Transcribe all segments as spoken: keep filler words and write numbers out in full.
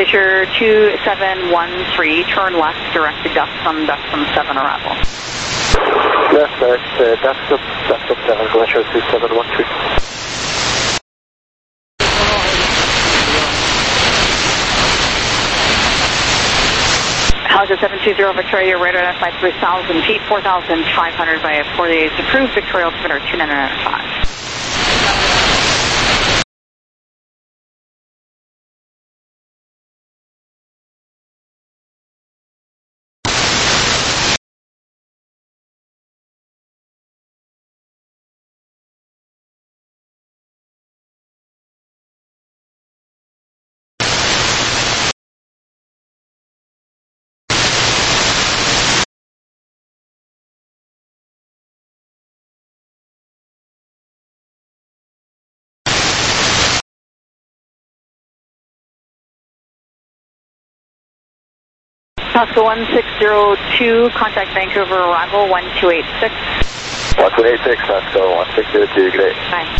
Glacier two seven one three, turn left, direct to Dustin, Dustin seven arrival. Left, direct, uh, Dustin, Dustin seven, Glacier two seven one three. Alpha seven two zero Victoria, radar identified three thousand feet, four thousand five hundred by forty-eight approved, Victoria altimeter two nine nine five. Pascal one six zero two, contact Vancouver arrival one two eight six. one two eight six, Pascal one six zero two, great. Bye.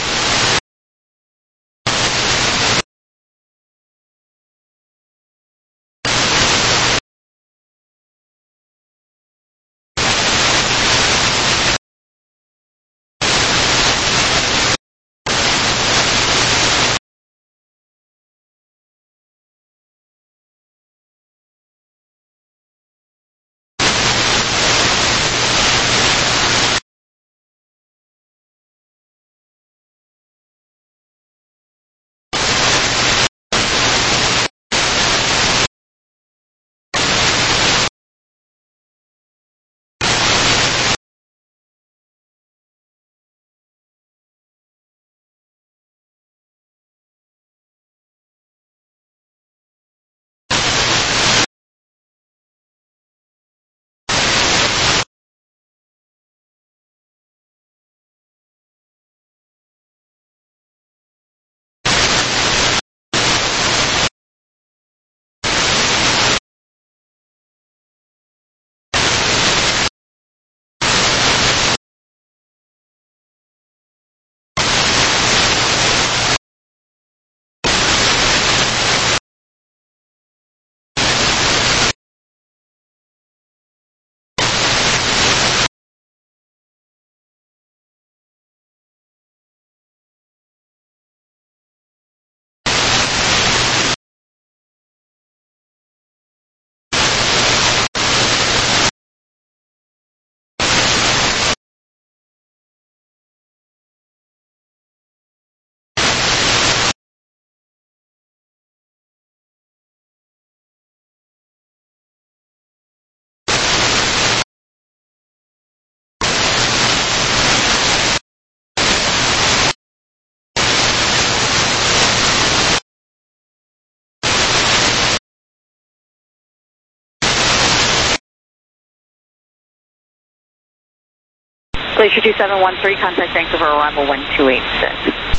Glacier two seven one three, contact Vancouver arrival one two eight six.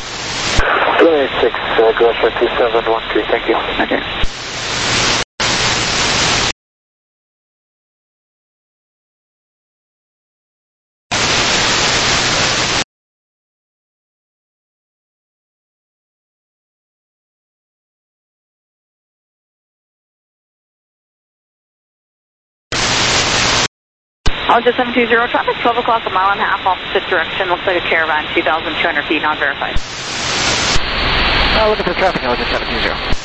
two eight six, uh, Glacier two seven one three, thank you. Okay. Alpha seven two zero, traffic twelve o'clock, a mile and a half opposite direction. Looks like a caravan, two thousand two hundred feet, not verified. Uh, looking for traffic, Alpha seven two zero.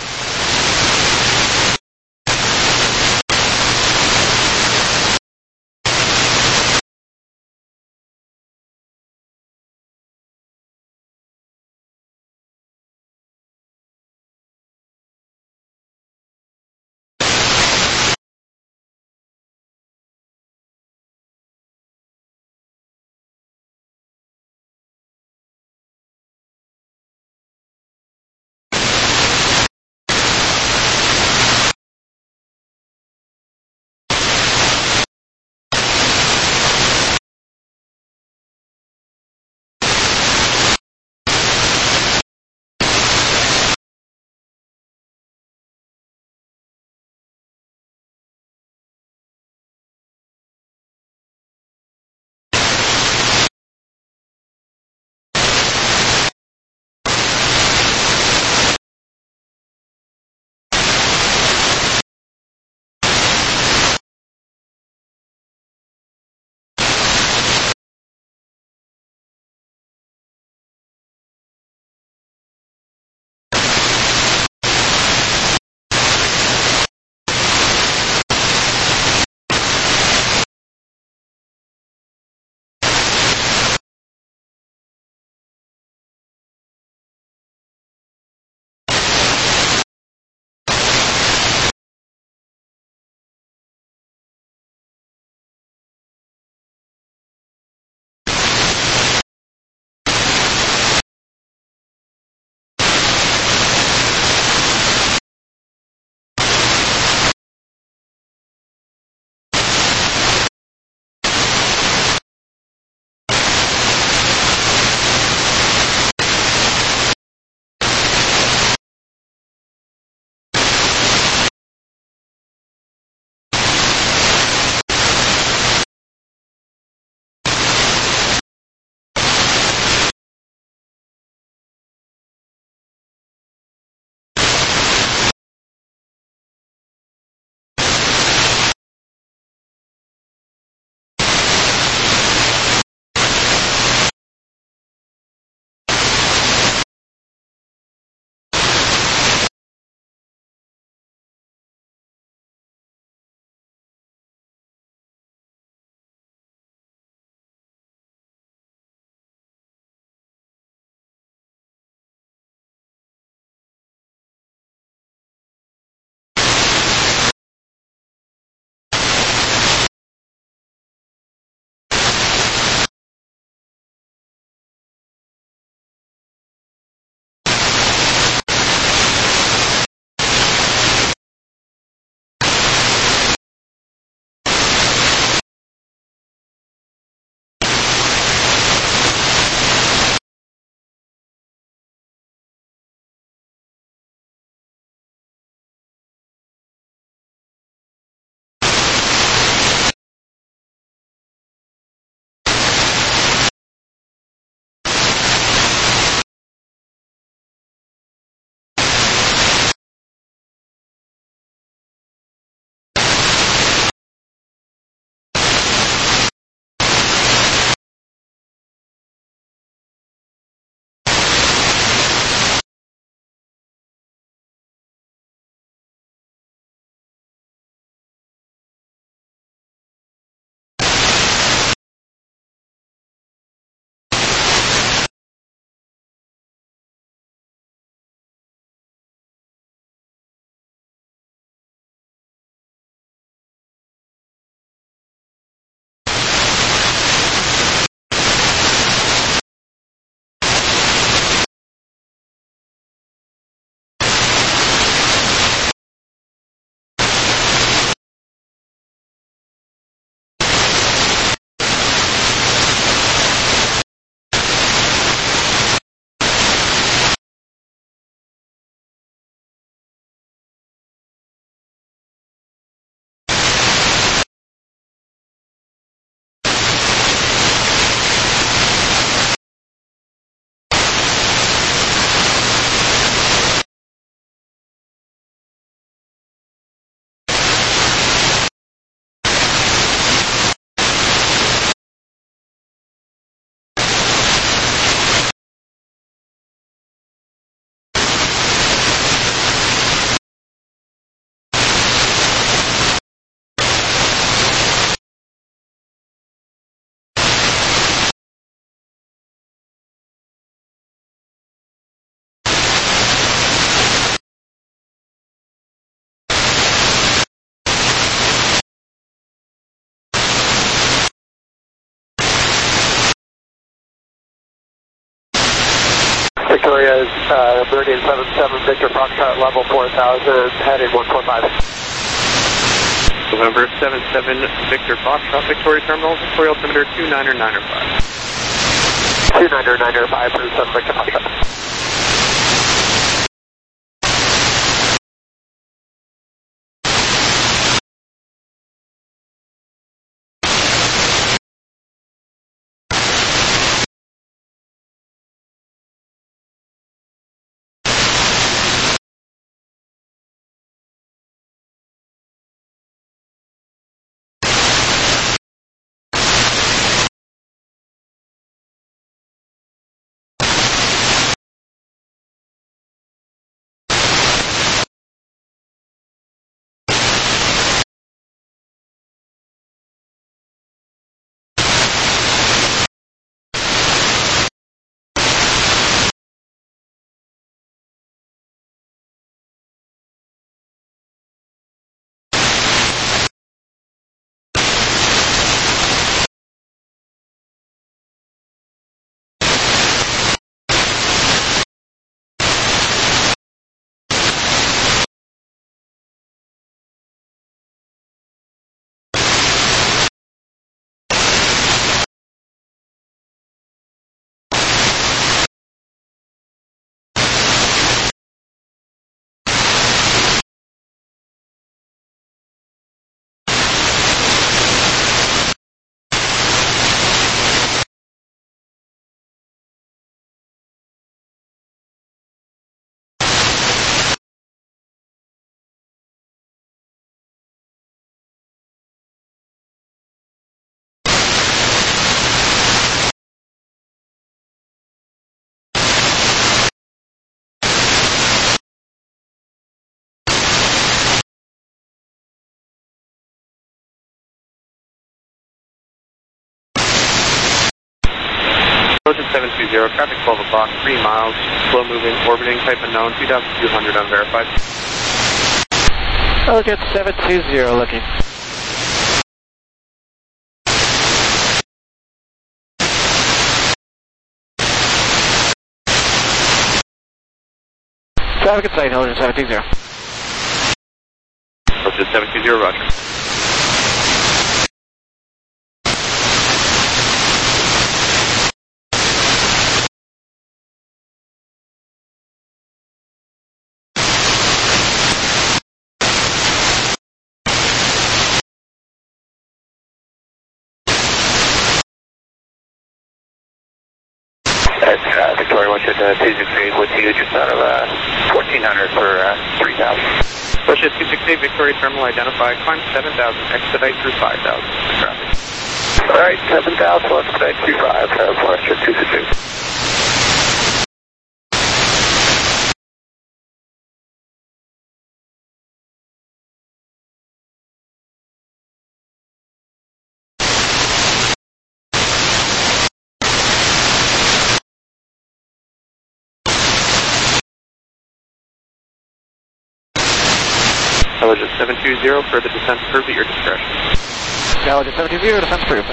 Victoria is uh, Meridian seven seven, Victor Foxtrot, level four thousand, heading one four five. November seven seven, Victor Foxtrot, Victoria Terminal, Victoria altimeter two nine nine five. two nine nine five for seven Victor Foxtrot. Ocean seven two zero, traffic twelve o'clock, three miles, slow moving, orbiting, type unknown, two thousand two hundred unverified. Ocean seven two zero looking. Traffic in sight, Ocean seven two zero. Ocean seven two zero, roger. That's uh, Victoria, what's it, uh, two six eight with you, just out of uh, fourteen hundred for uh, three thousand. Bullshit two six eight, Victoria Terminal identified, climb seven thousand, expedite through five thousand. Traffic. Alright, seven thousand, expedite through five, uh, Forester two six eight. Intelligence seven two zero, further descent approved at your discretion. Intelligence seven two zero, descent approved.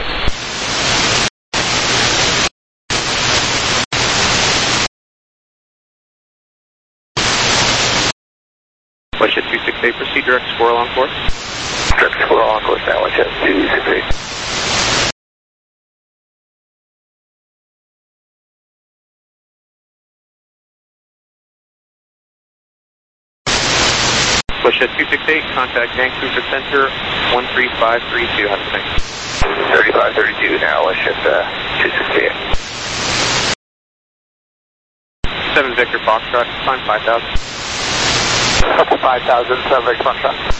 Bullshit two six eight, proceed direct squirrel on course. Direct squirrel on course now, Bullshit two six eight. Bullshit two six eight, contact Vancouver Center one three five three two, have a thing. thirty-five thirty-two now, Bullshit uh, two six eight. seven Victor Foxtrot, climb five thousand. Up to five thousand, seven Victor Foxtrot.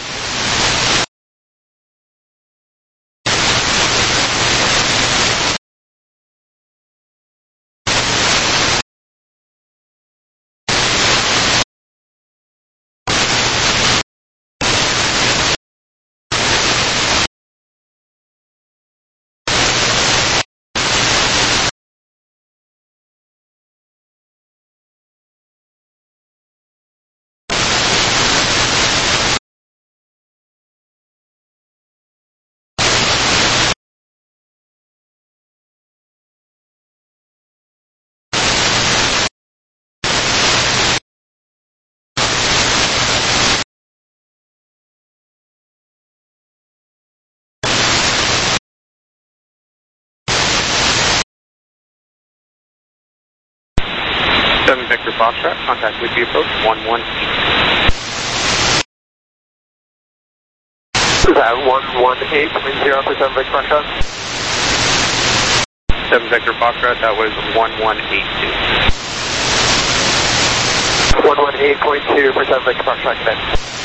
seven Victor Foxtrot, contact Whiskey approach one one eight. Is that one one eight point zero for seven Victor Foxtrot? seven Victor Foxtrot, that was one one eight two. one one eight point two for seven Victor Foxtrot, connect.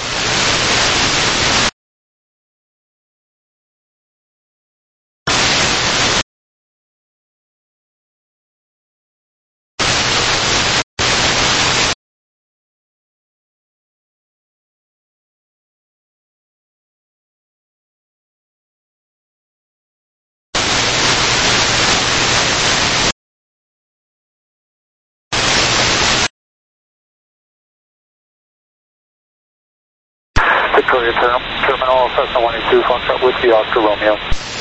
Victoria Term, Terminal, Cessna one eight two, Foxtrot Whiskey, Oscar Romeo.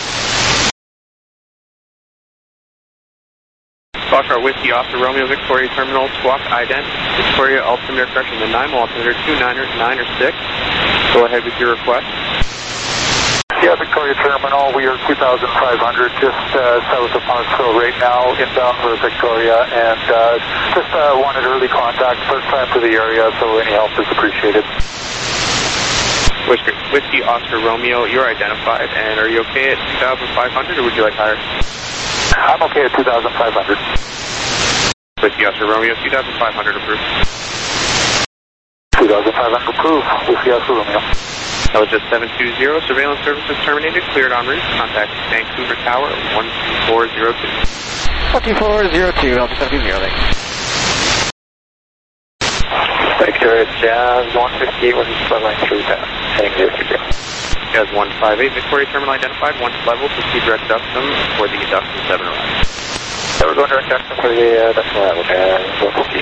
Foxtrot Whiskey, Oscar Romeo, Victoria Terminal, squawk ident, Victoria altimeter correction to nine, altimeter two niner nine or six. Go ahead with your request. Yeah, Victoria Terminal, we are two thousand five hundred, just uh, south of Parksville right now, inbound for Victoria, and uh, just uh, wanted early contact, first time to the area, so any help is appreciated. Whiskey, Whiskey Oscar Romeo, you're identified, and are you okay at two thousand five hundred, or would you like higher? I'm okay at two thousand five hundred. Whiskey Oscar Romeo, two thousand five hundred approved. two thousand five hundred approved, Whiskey Oscar Romeo. That was just seven two zero, surveillance services terminated, cleared en route, contact Vancouver Tower, one two four zero two. one two four zero two, Delta seven two zero, thanks. Victoria Jazz one fifty, one seven three ten, heading zero two zero. Jazz one five eight, Victoria Terminal identified, one level, proceed direct ductum for the ductum seven arrives. So we're going direct ductum for the uh, ductum level, Jazz one fifty.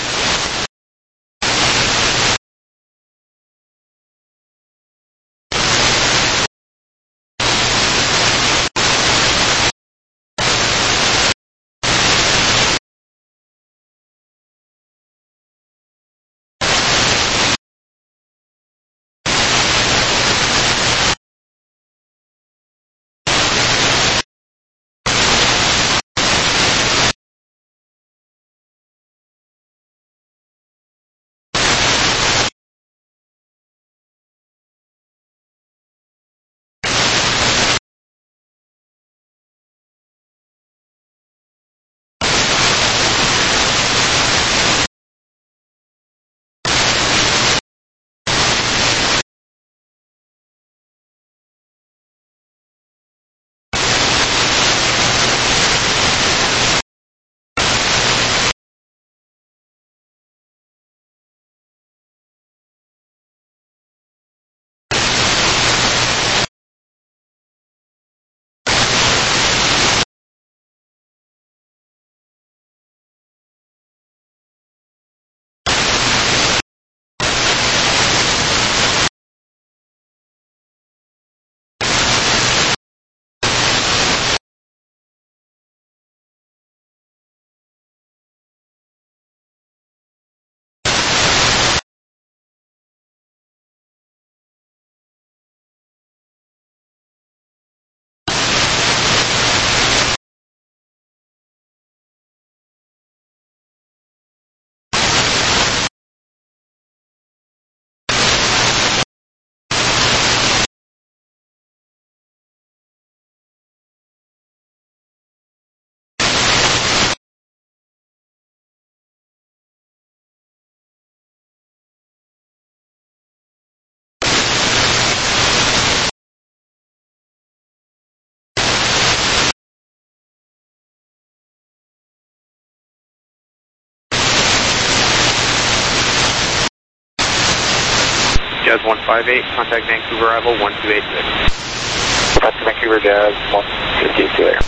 Jazz one five eight, contact Vancouver arrival one two eight six. That's Vancouver Jazz one fifty-two there.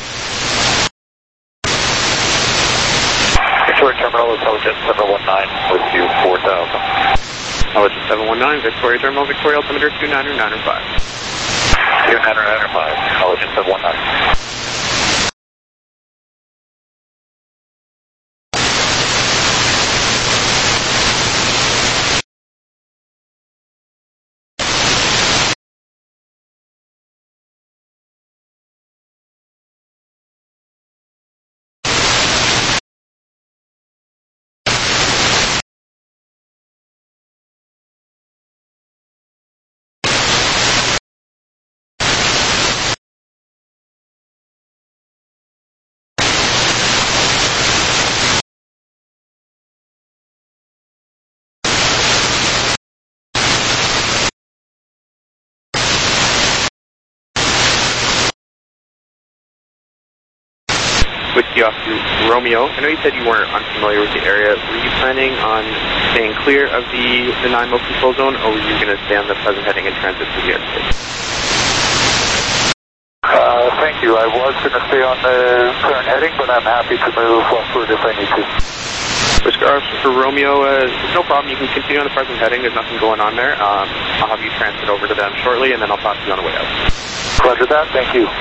Victoria Terminal, intelligence seven one nine with you four thousand. Intelligence seven one nine, Victoria Terminal, Victoria altimeter two niner nine five. two niner nine five, intelligence seven one nine. Whiskey Oscar Romeo, I know you said you weren't unfamiliar with the area. Were you planning on staying clear of the, the Nanaimo control zone, or were you going to stay on the present heading and transit through the airspace? Uh, thank you. I was going to stay on the current heading, but I'm happy to move westward if I need to. Whiskey Oscar Romeo, uh, no problem. You can continue on the present heading. There's nothing going on there. Um, I'll have you transfer over to them shortly, and then I'll talk to you on the way out. Roger that. Thank you.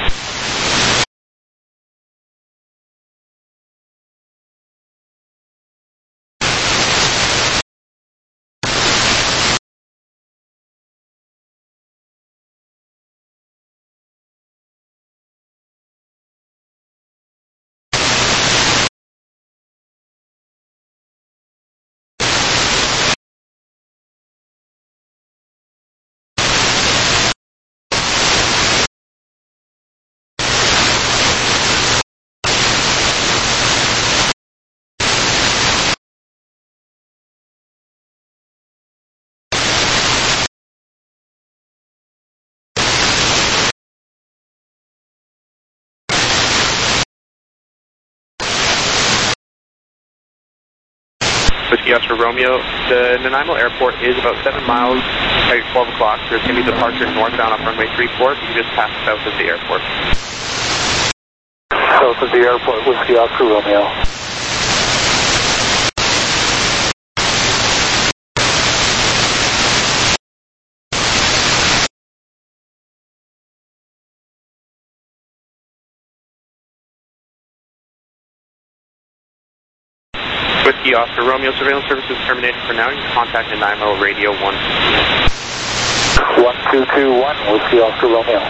Whiskey Oscar Romeo, the Nanaimo Airport is about seven miles at twelve o'clock. There's going to be departure northbound off runway three four. You just pass south of the airport. South of the airport, Whiskey Oscar Romeo. Whiskey Oscar Romeo, surveillance services terminated for now. You can contact Nanaimo Radio one. one two two one, Whiskey Oscar Romeo.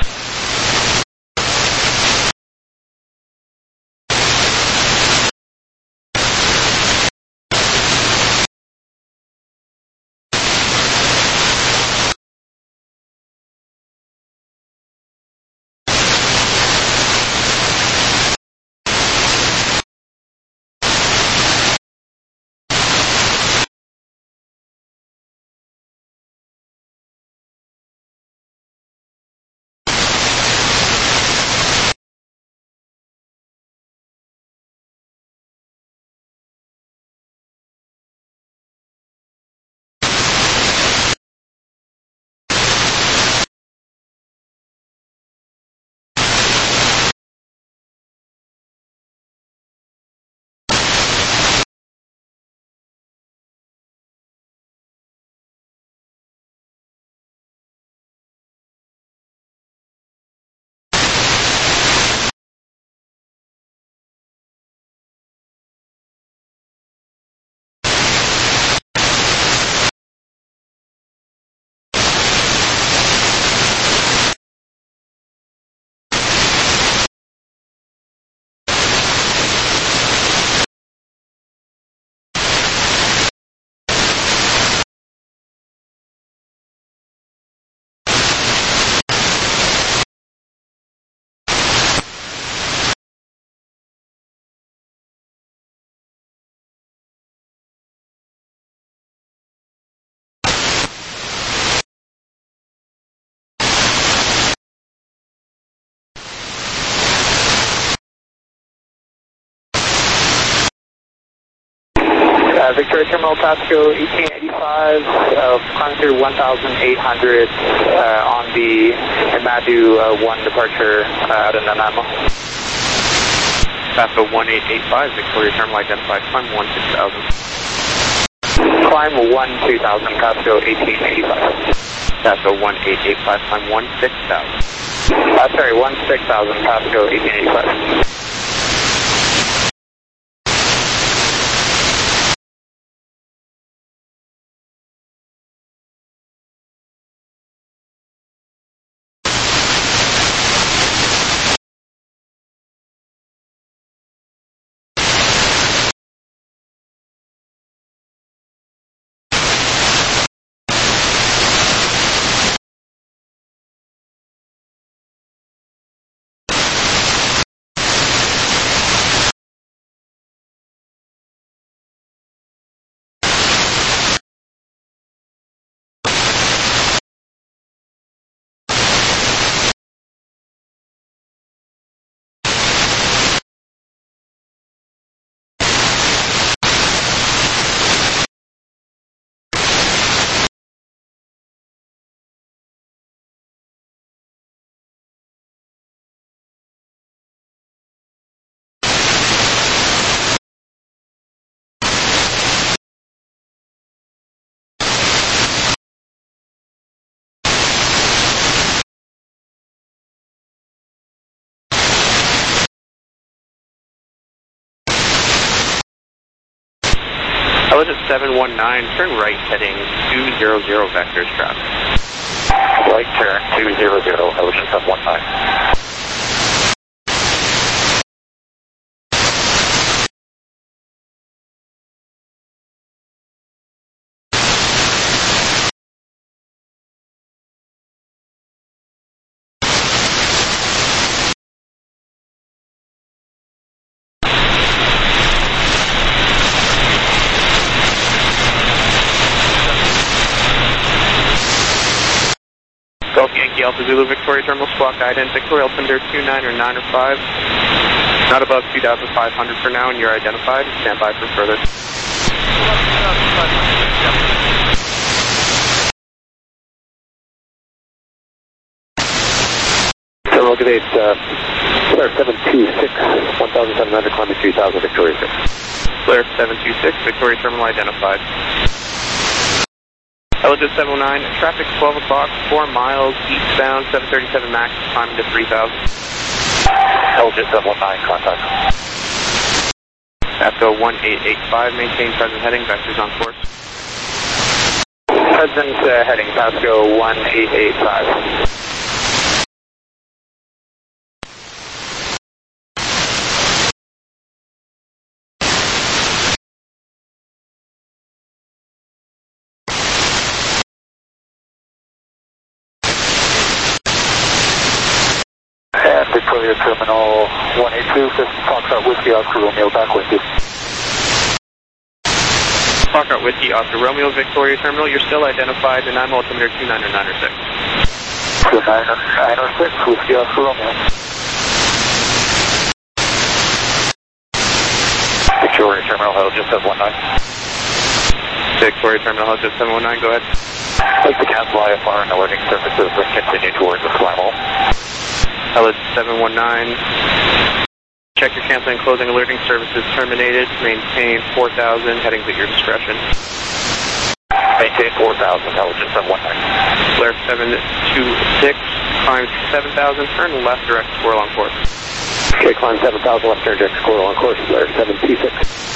Uh, Victoria Terminal, Pasco eighteen eighty-five, uh, climb through one thousand eight hundred uh, on the Imadu uh, one departure uh, out of Nanaimo. Pasco one eight eight five, Victoria Terminal identified, climb one six thousand. Climb one two thousand, Pasco eighteen eighty-five. Pasco one eight eight five, climb one six thousand. Uh, sorry, one six thousand, Pasco eighteen eighty-five. Alleged seven one nine, turn right heading two zero zero vectors traffic. Right turn two zero zero, Ocean seven one nine. Golf Yankee Alpha Zulu Victoria Terminal squawk ident Victoria Altimeter two nine or nine or five. Not above two thousand five hundred for now, and you're identified. Stand by for further. So look at it, uh, Flare seven two six, one thousand seven hundred, climbing three thousand, Victoria six. Flare seven two six, Victoria Terminal identified. Alleged seven oh nine, traffic twelve o'clock, four miles, eastbound, seven thirty-seven max, climbing to three thousand. Alleged seven one nine, contact. AFCO one eight eight five, maintain present heading, vectors on course. Present uh, heading, Pasco one eight eight five. And Victoria Terminal one eight two, fifth Foxtrot Whiskey, Oscar Romeo, back with you. Foxtrot Whiskey, Oscar Romeo, Victoria Terminal, you're still identified, and I'm altimeter two nine or nine or six. two nine or six, Whiskey, Oscar Romeo. Victoria Terminal, hello, just seven one nine. Victoria Terminal, hello, just seven one nine, go ahead. I'd like to cancel I F R and alerting surfaces and continue towards the fly hole. Alleged seven one nine. Check your canceling and closing alerting services terminated. Maintain four thousand, headings at your discretion. Maintain four thousand, Alleged seven one nine. Flare seven two six, climb seven thousand, turn left direct squirrel on course. Okay, climb seven thousand, left turn direct squirrel on course, Flare seven two six.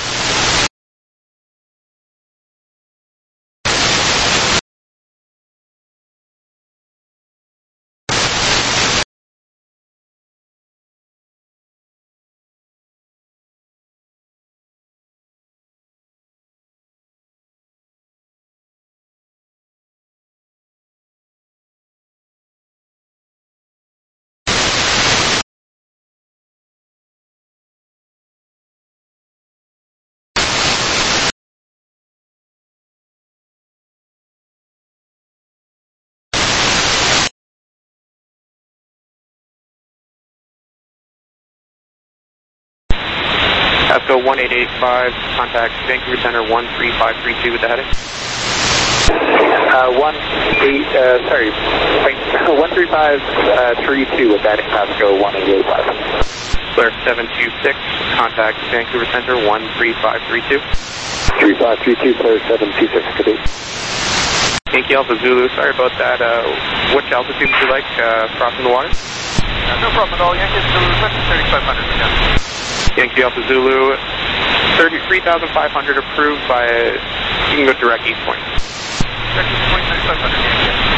AFCO one eight eight five, contact Vancouver Center one three five three two with the heading. Uh, one eight, uh, sorry, one three five three two with that in Pasco one eight eight five. Flare seven two six, contact Vancouver Center one three five three two. three five three two, Flare seven two six, good day. Yankee Alpha Zulu, sorry about that. Uh, which altitude would you like uh, crossing the water? Uh, no problem at all, Yankee Zulu, thirty-five hundred again. Yankee Alpha Zulu, thirty-three thousand five hundred approved by, you can go direct East Point. Direct East Point, thirty-five hundred, Yankee.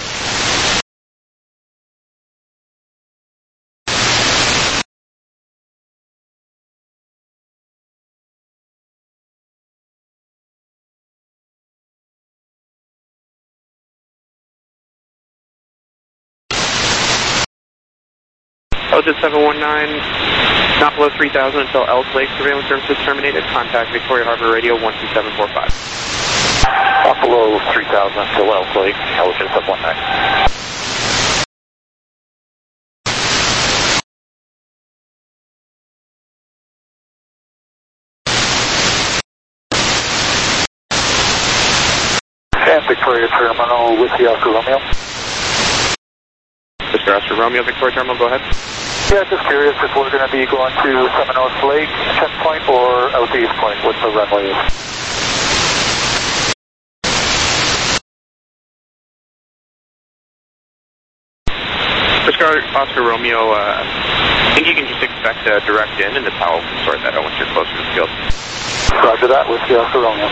Alleged seven one nine, not below three thousand until Elk Lake surveillance services terminated. Contact Victoria Harbor Radio one two seven four five. Not below three thousand until Elk Lake, Alleged seven one nine. And Victoria Terminal with the Oscar Romeo. Mister Oscar Romeo, Victoria Terminal, go ahead. Yeah, just curious if we're going to be going to Seminoles Lake, checkpoint, or out to East Point, what the runway is. Oscar, Oscar Romeo, uh, I think you can just expect a direct in, and the P A L will sort that out once you're closer to the field. Roger that, Whiskey Oscar Romeo.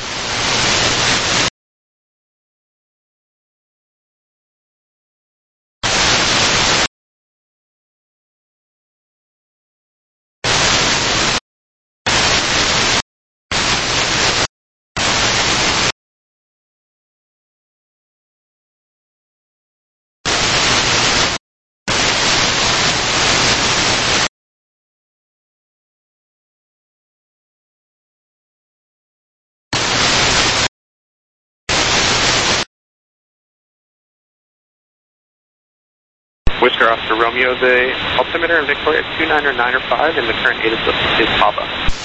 Whisker Oscar Romeo, the altimeter in Victoria is two nine or nine or five, and the current A T I S is Papa.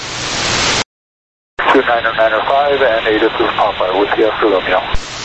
two nine or nine or five, and A T I S is Papa, Whiskey Oscar Romeo.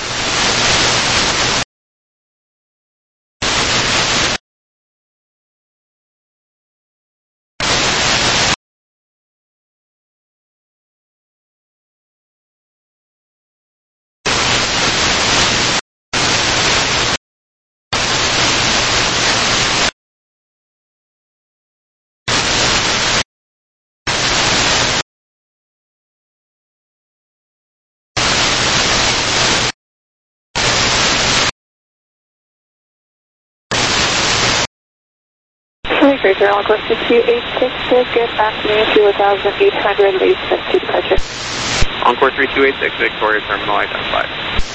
Victoria, Airline Course two eight six, get back to me, two thousand eight hundred, lead to departure. Encore three two eight six, Victoria Terminal identified.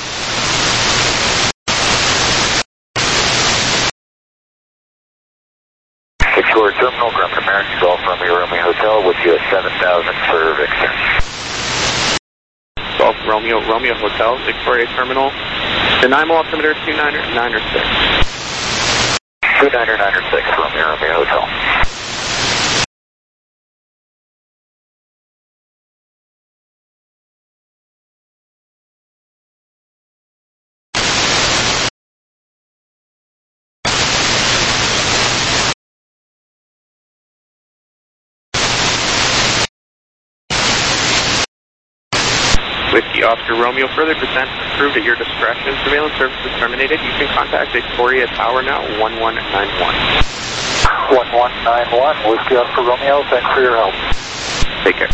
Victoria Terminal, Grumman American Golf Romeo Romeo Hotel, with you at seven thousand for Victor. Golf Romeo Romeo Hotel, Victoria Terminal. The N Y M O altimeter two nine or nine or six. two nine or nine or six, Romeo Romeo Hotel. Whiskey Oscar Romeo, further descent approved at your discretion. Surveillance services terminated. You can contact Victoria Tower now, one one nine one. one one nine one, Whiskey Oscar Romeo, thanks for your help. Take care.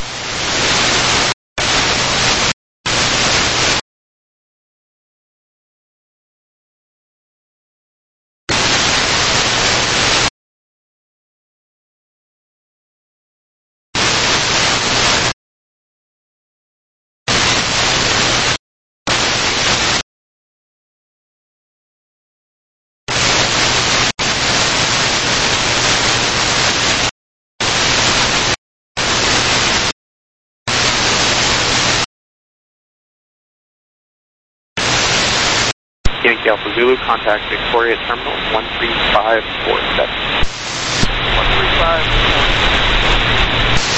Yankee Alpha Zulu, contact Victoria Terminal one three five four seven. one three five four seven.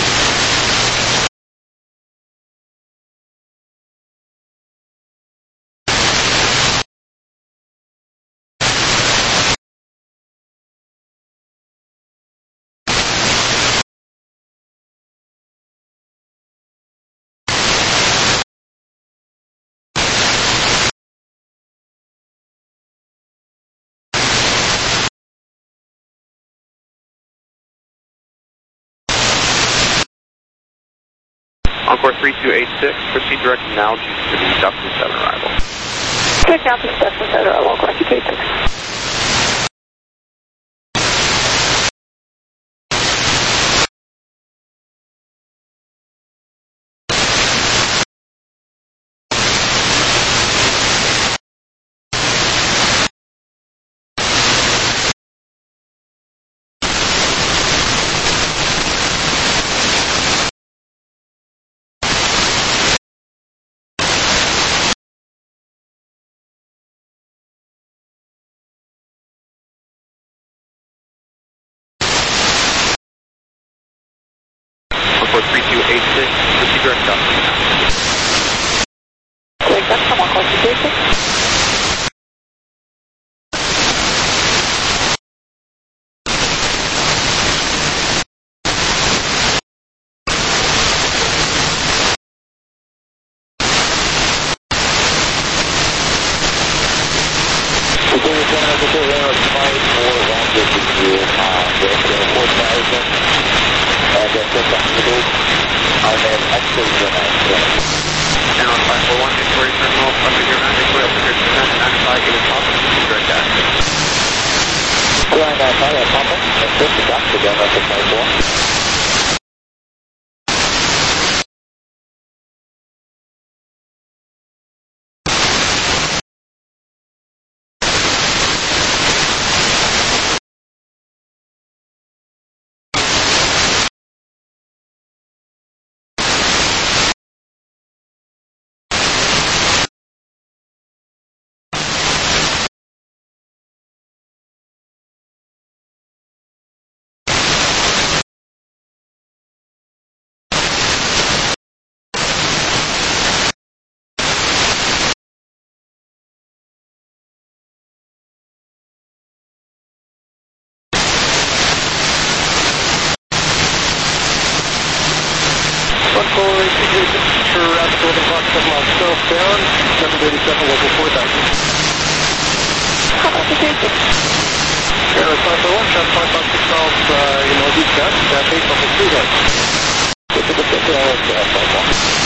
Encore three two eight six, proceed direct now to the Dublin seven arrival. Check out the Dublin seven arrival, Encore two two eight six. Encore three two eight six, proceed direct Dublin now. Take that from Encore two two eight six. Victoria Terminal, Victoria identified for longitude on the four thousand and then just on the loop. I'm in X-ray zone. Airline five four one, Victoria Terminal, Thunder zero nine, Victoria Thunder two nine nine five, give us pop, direct access. two nine nine five, I'm popping, and just the doctor again, that's a five four. Southbound, seven eighty-seven, local four thousand. How about the basic? Air five four one, traffic five five six miles uh, in northeast west, dash eight, local three thousand. Get to the fifth hour, uh, five one.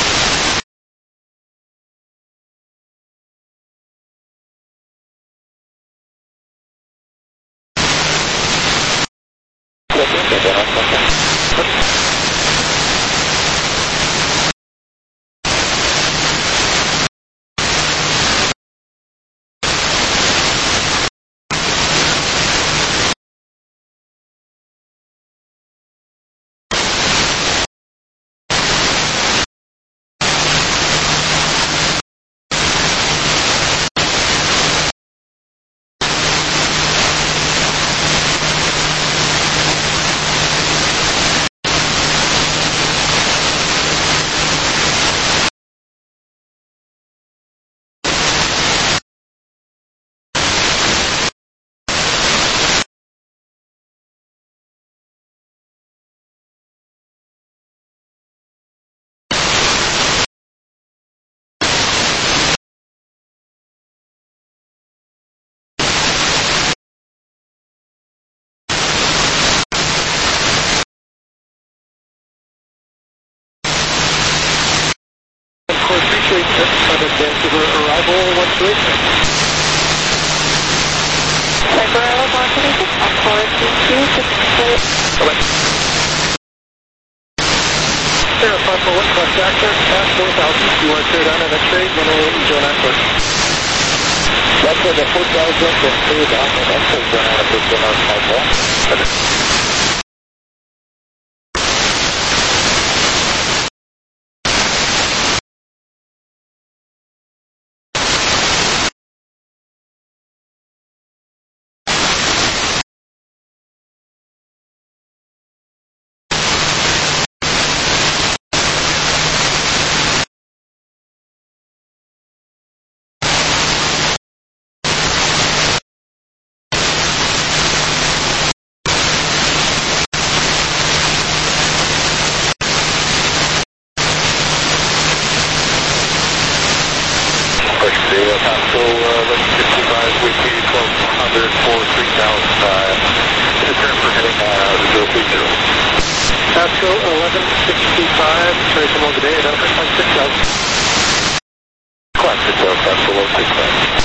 Appreciate it. Vancouver arrival, one two eight. Vancouver arrival, one two eight, on course two two six eight. Air five four one, cross access, past four thousand, you are cleared on an X-ray, one oh eight, zone access. That's where the four thousand and cleared on an X-ray zone out of the zone on five one. So, uh, let's fifty-five, weekly, twelve hundred for three thousand, uh, in the turn for heading, uh, zero three zero. Pasco, eleven sixty-five, trace from over the day, identified by six thousand. Classic, uh, Pasco, low six thousand.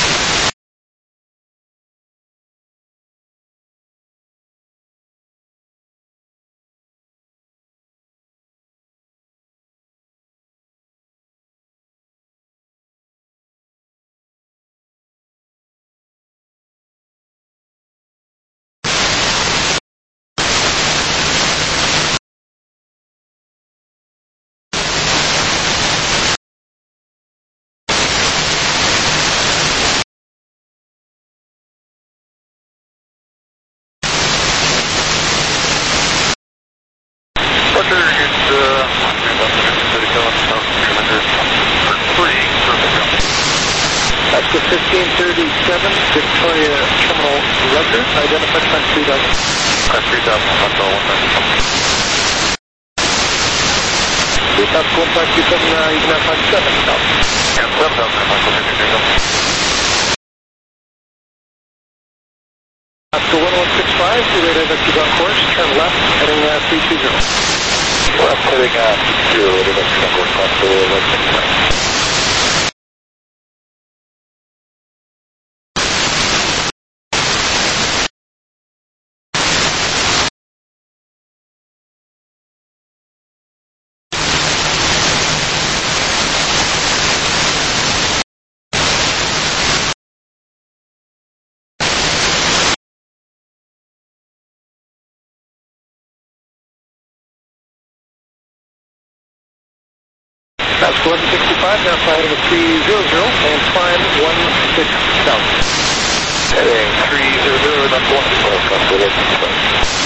That's the fifteen thirty-seven Victoria Terminal record, identified by three thousand. By three thousand, that's all one thousand. That's one five two seven, uh, you can have five seven thousand. Yeah, seven thousand, Keep on course, turn left, heading uh, three two zero. Left heading uh, zero, the next number, possible left. That's eleven sixty-five, now flying at three hundred and climb one six thousand. Heading three hundred, that's one six thousand.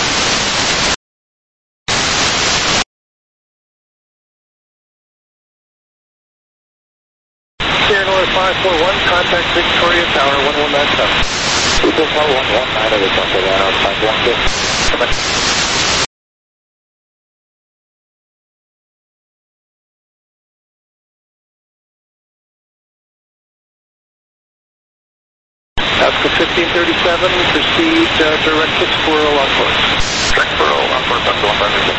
Sierra North five four one, contact Victoria Tower one one nine seven. People call one one nine of the company on five one six. Come on. That's the fifteen thirty-seven, proceed uh, direct to Squirrel on course. Direct Squirrel on course, that's one hundred.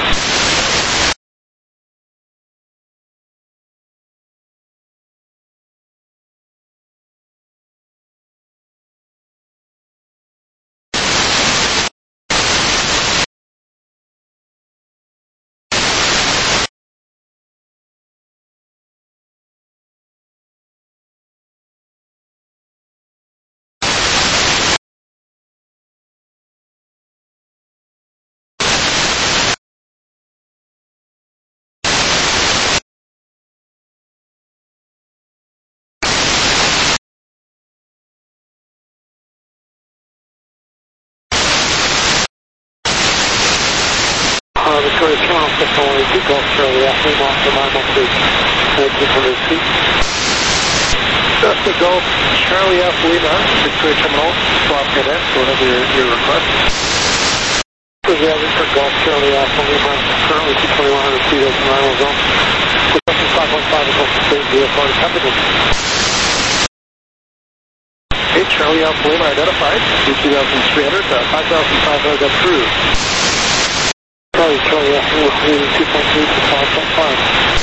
Uh, Victoria Terminal, six one one two, Gulf Charlie, Athlete, one for nine one three, two hundred feet. That's the Gulf Charlie, Athlete, Victoria Terminal, swap head end, so whatever your, your request. This is the average for Gulf Charlie, Athlete, currently two twenty-one hundred feet as an arrival zone. Requesting five one five is also state V F R to capital. Okay, Charlie, Athlete, identified, two thousand three hundred, uh, five thousand five hundred approved. Charlie, Charlie, F two point three to five point five.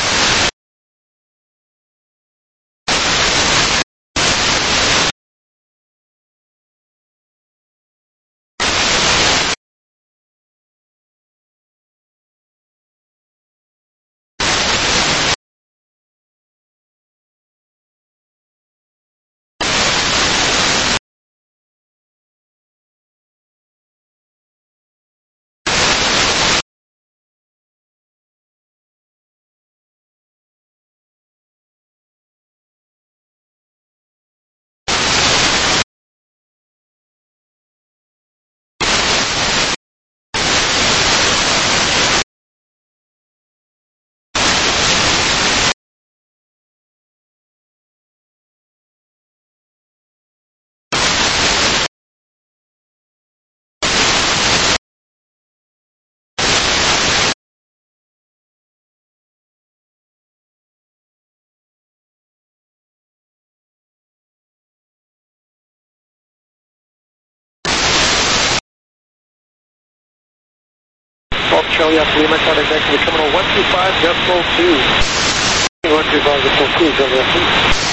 Charlie, Alpha Lima, contact back to the terminal one two five decimal two. one two five decimal two, Charlie, Alpha.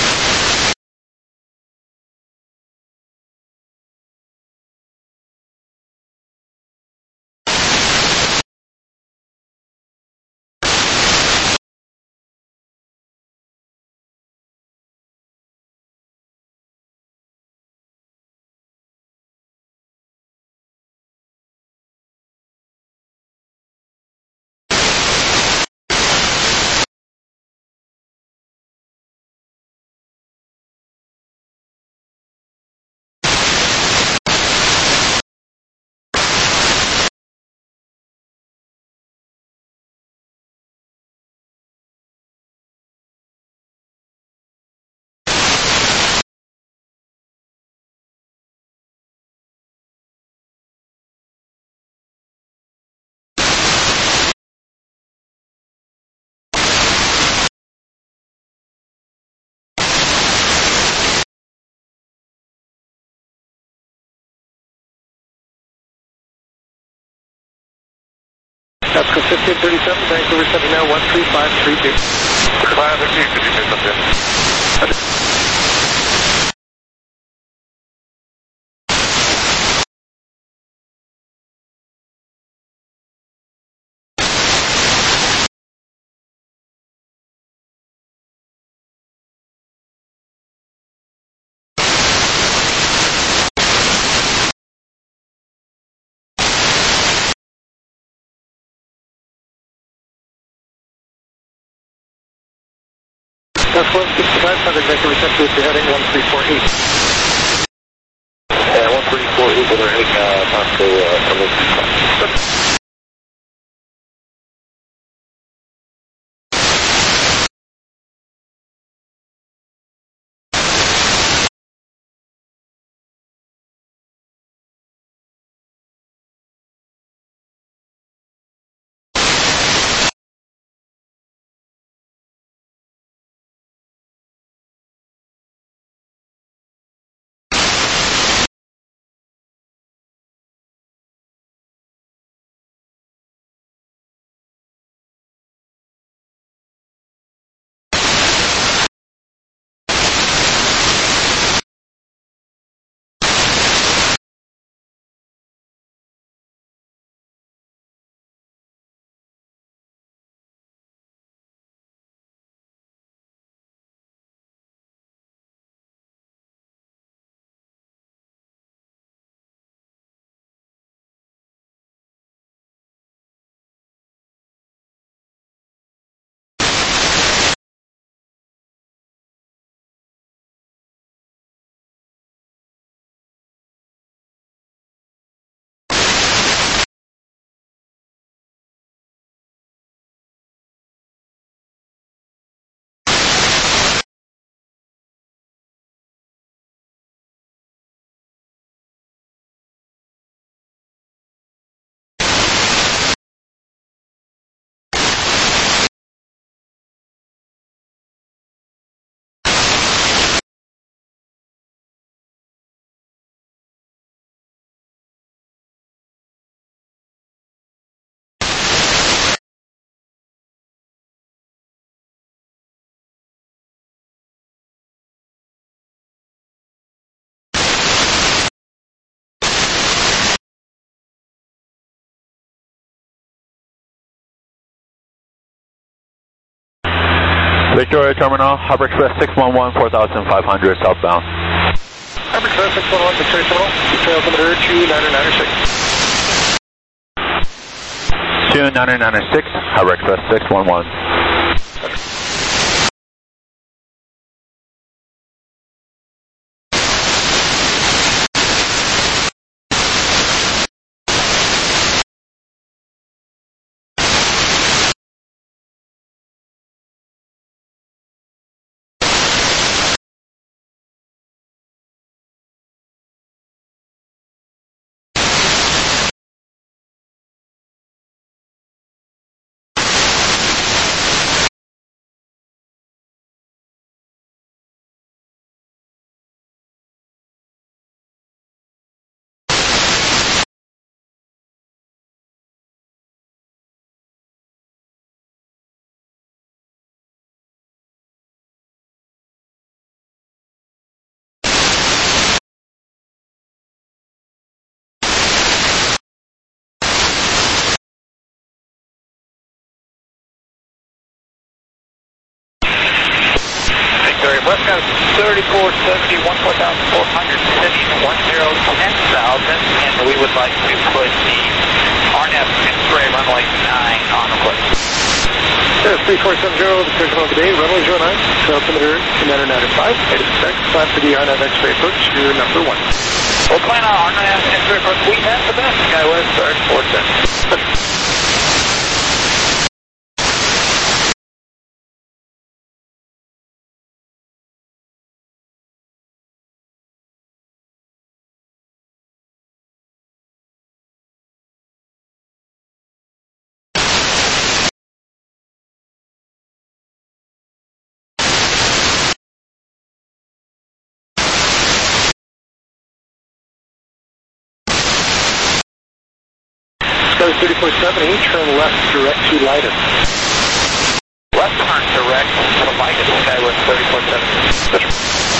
Pasco fifteen thirty-seven, Vancouver seven now, one three five three two. five fifteen, could you say something? That's one sixty-five hundred, Vancouver Central, if you're heading one three four eight. Yeah, one three four eight, we're heading uh, Pasco uh, from the Victoria Terminal, Harbor Express six one one, four thousand five hundred southbound. Harbor Express six one one, Victoria Terminal, trail altimeter two nine nine six. two nine nine six, Harbor Express six one one. Westcoast thirty-four seventy-one, four thousand four hundred, sitting one zero ten thousand, and we would like to put the R N F X-ray runway nine on the foot. There's three four seven zero, the Signal of the day, runway zero nine, trail altimeter two nine nine five, head expect, plan for the R N F X-ray approach, you're number one. We'll plan on R N F X-ray approach, we have the best, SkyWest Start four seven. Skyler thirty-four seventy, turn left direct to Leiden. Left turn direct to Leiden, Skyler thirty-four seventy.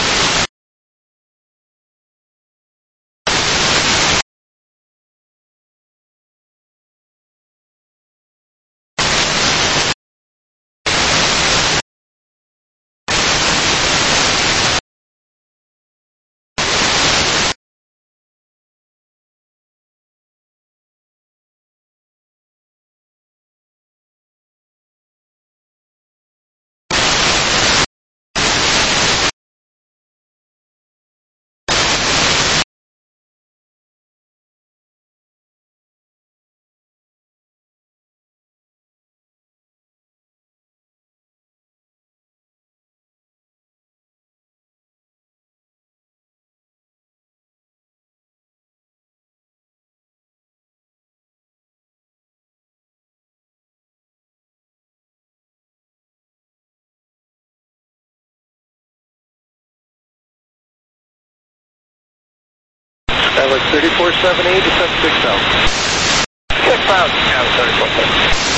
Skyler thirty-four seventy, descend six thousand. six thousand, Skyler thirty-four seventy.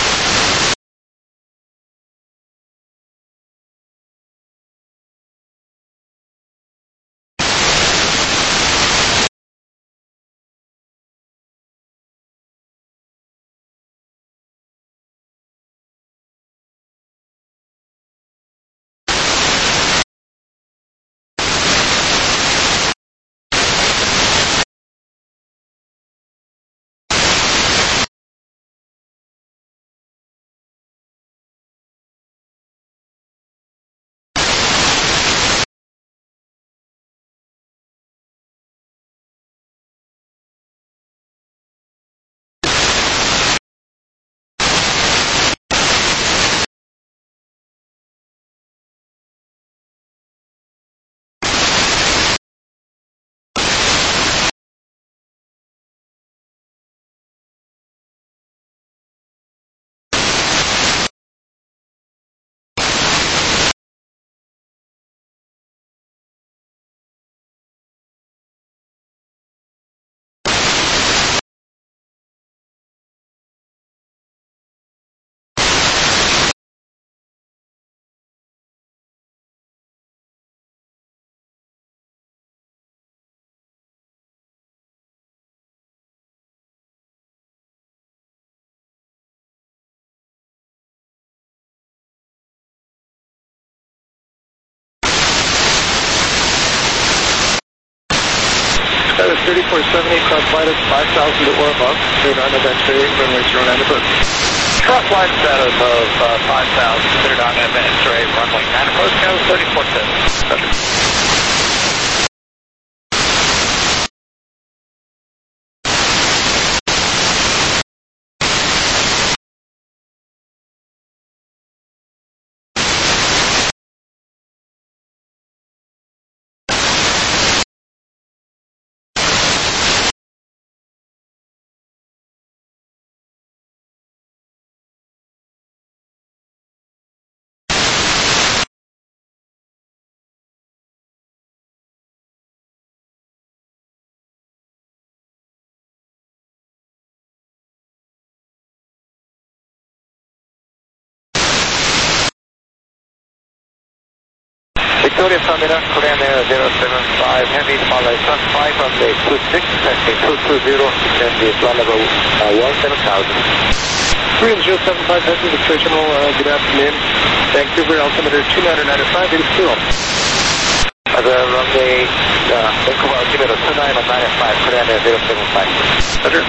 Skyler thirty-four seventy, cross line five thousand to or above. Cleared on event three, runway zero nine approach. Cross line status of uh, five thousand, cleared on event three, runway nine approach, Skyler thirty-four seventy. Victoria Famina, Korean Air zero seven five, heavy Malay Sun five on the two six, taxi two two zero, and the flight level uh, one seven thousand. Korean zero seven five, heavy Victoria Terminal, uh, good afternoon. Vancouver, altimeter two nine nine five, it is zero. Uh, the runway, uh, Vancouver altimeter two nine nine five, Korean Air zero seven five. Roger.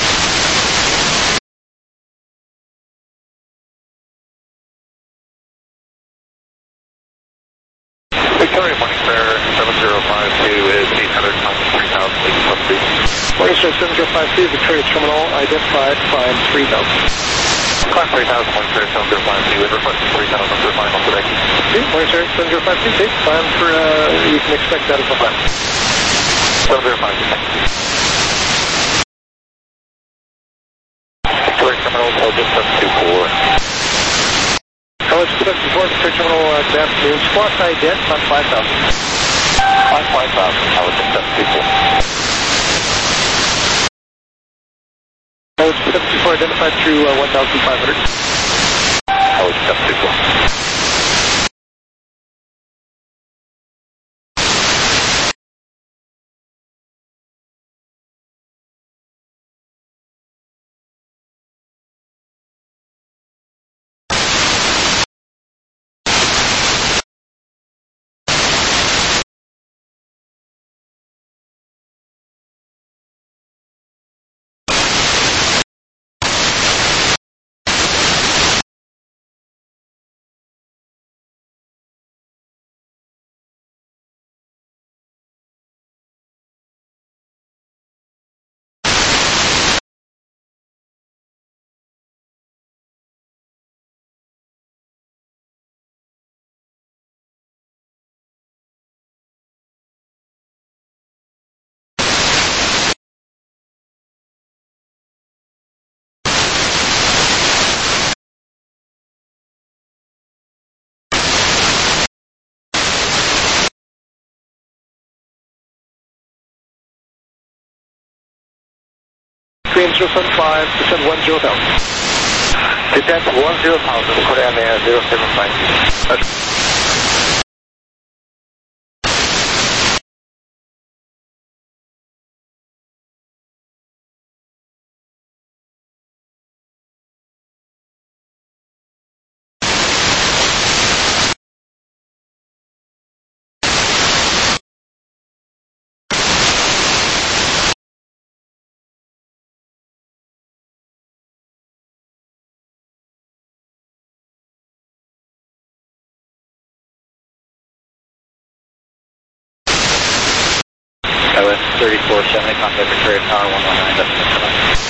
Victoria Morning Star seven zero five two is eight hundred times three thousand, please come through. Morning Star seven zero five two, Victoria Terminal, identified, climb three thousand. Climb three thousand, Morning Star seven zero five two, and request three thousand for the final today. Okay, Morning Star seven zero five two, take climb for, uh, you can expect that as a climb. seven zero five two, thank you. Victoria Terminal, Belgium seven two four. College seven two four, Victoria Terminal, uh, good afternoon. Squawk ident on five thousand. Climb five thousand, College seven two four. Code seven two four identified through uh, one thousand five hundred. Code seven two four. Korean zero seven five, descend one zero thousand. Descent one zero thousand, Korean Air zero seven five. I W S thirty-four seventy, contact Victoria Tower one one nine, decimal seven.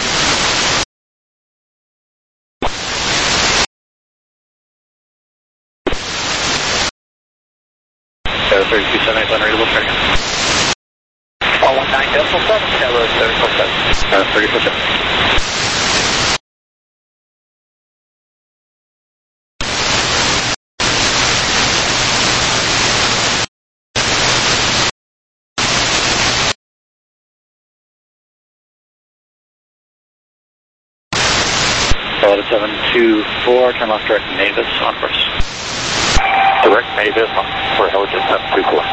thirty-two seventy is unreadable, turn again. one one nine, decimal seven, W S thirty-four seven. Uh, thirty-four seven. Solid seven two four, turn left direct Mavis on course. Direct Mavis on for Helgen seven two four.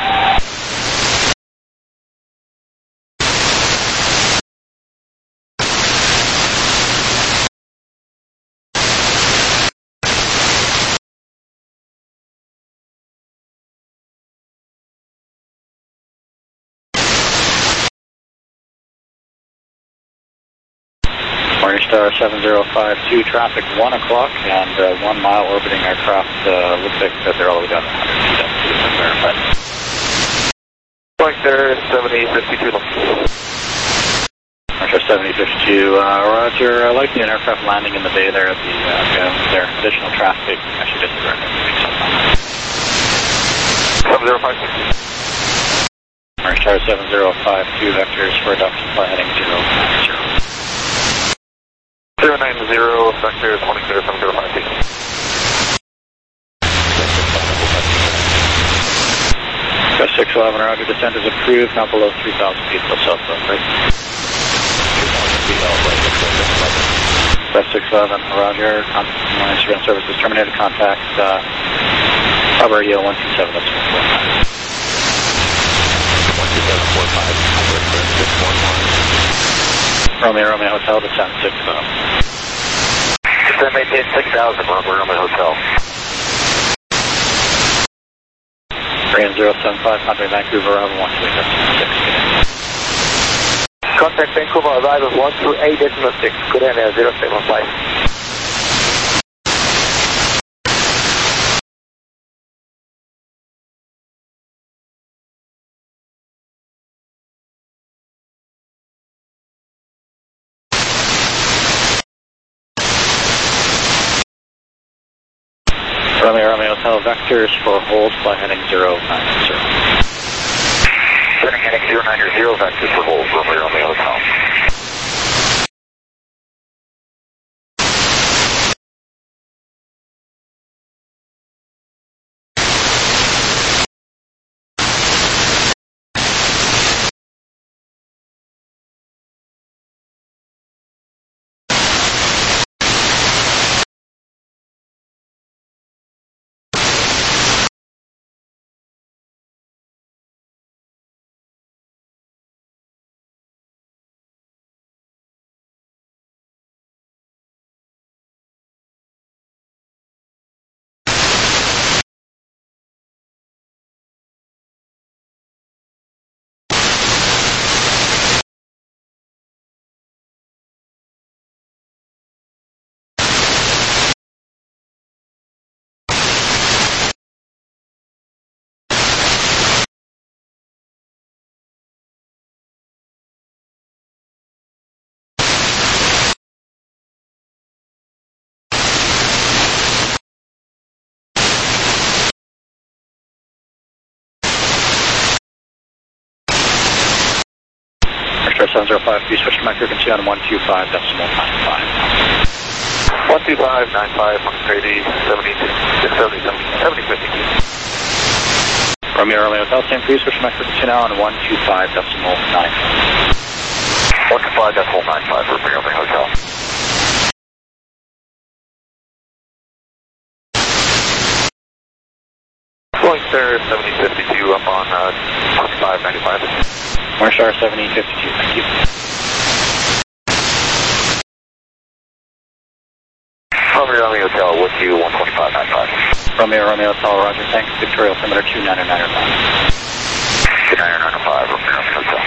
Morningstar seven zero five two, traffic one o'clock and uh, one mile orbiting aircraft. Uh, looks like that they're all the way down to one hundred feet up to the verified. Morningstar seventy fifty-two. Morningstar seventy fifty-two, uh, roger. Uh, likely an aircraft landing in the bay there at the uh, there. Additional traffic. Actually, just the seven zero five two. Morningstar seven zero five two, vectors for adoption flight heading zero nine zero. zero nine zero, vector twenty clear seven zero five two. six eleven, roger, descent is approved, now below three thousand feet, still southbound, right? six eleven, roger, con surveillance services terminated, contact, uh, Hub Radio one two seven, that's one four nine. one two seven four five, six one one. Romeo, Romeo Hotel, descent six thousand. Descent maintain six thousand, Romeo, Romeo Hotel. Korean zero seven five, contact Vancouver, arrival one two eight, decimal six. Contact Vancouver, arrival one two eight, decimal six, Korean Air zero seven five. Romeo, Romeo Hotel, vectors for hold, flight heading zero nine zero. Turning heading zero nine zero, vectors for hold, Romeo, Romeo Hotel. Star seven zero five, please switch to my frequency on one two five decimal nine five. one two five nine five, Grady, seventy, seventy, seventy, fifty. Romeo Romeo Hotel, same please switch to my frequency now on one two five decimal nine five. one two five decimal nine five, Romeo Romeo Hotel. Flying Star seventy fifty-two up on uh, twenty-five ninety-five. Morning Star seventy fifty-two, thank you. Romeo Romeo Hotel, with you, one twenty-five ninety-five. Romeo Romeo Hotel, roger, thanks. Victoria Altimeter two nine nine five. two nine nine five, Romeo Romeo Hotel.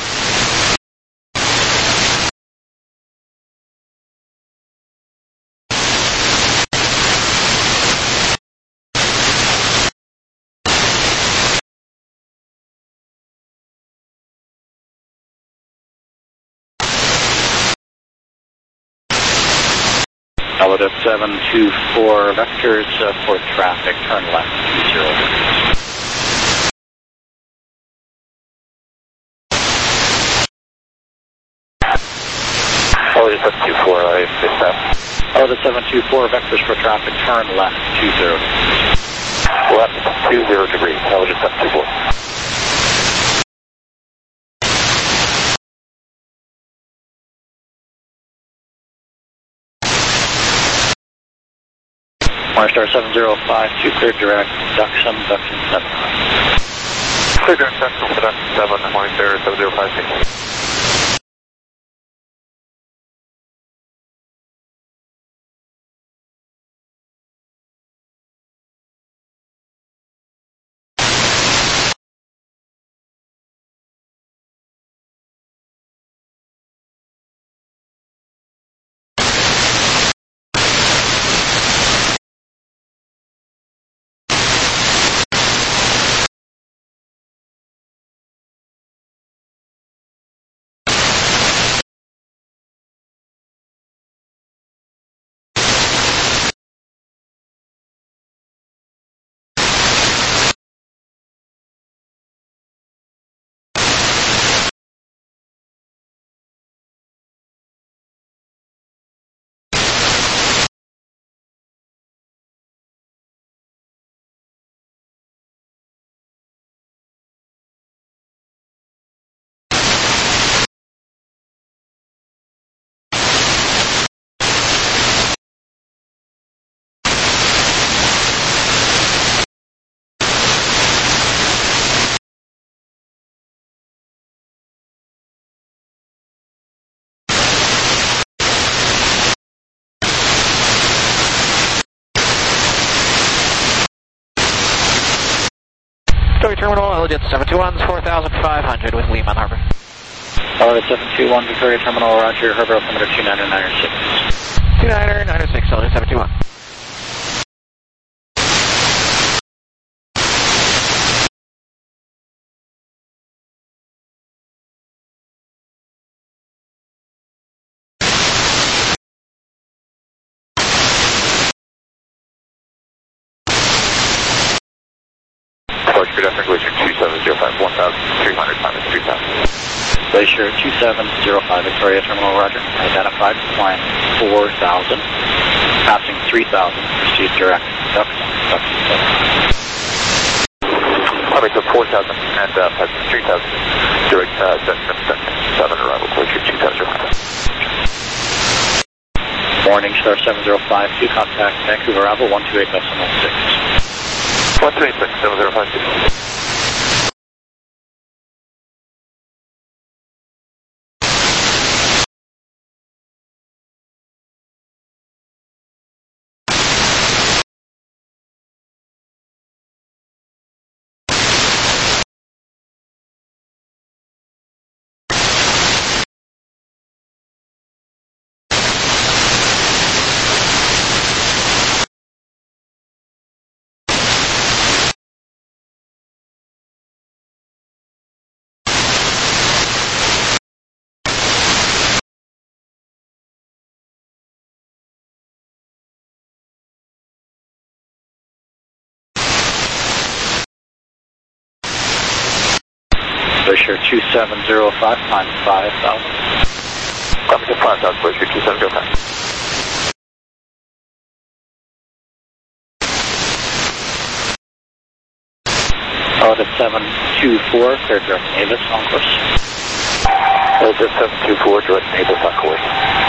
Elevator seven two four vectors uh, for traffic, turn left, two zero degrees. Elevator seven two four, I missed that. Elevator seven two four vectors for traffic, turn left, two zero degrees. Left, two zero degrees, Elevator seven two four. Morning Star seven zero five two, clear direct, Duxon, Duxon seven. Clear direct, Duxon, Duxon seven, Morning Star seven zero five six. Victoria Terminal, Elliott seven two one, four thousand five hundred with Lehman Harbor. Elliott seven two one, Victoria Terminal, roger, Harbor Altimeter two nine nine six. two nine nine six, Elliott seven two one. Good afternoon, Glacier two seven zero five, one thousand three hundred minus three thousand. Glacier two seven zero five, Victoria Terminal, roger. Identified, flying four thousand, passing three thousand, proceed direct, Duxon, Duxon seven. Alright, so four thousand and uh, passing three thousand, direct, uh, Duxon, Duxon seven, arrival, Glacier two seven zero five. Morning, Star seven zero five two, contact Vancouver, arrival one two eight decimal six. one two eight six, seven zero five two. Glacier two seven zero five, climb five thousand. Climb to five thousand, Glacier two seven zero five. Altitude seven two four, clear direct Navis on course. Altitude seven two four, direct Navis on course.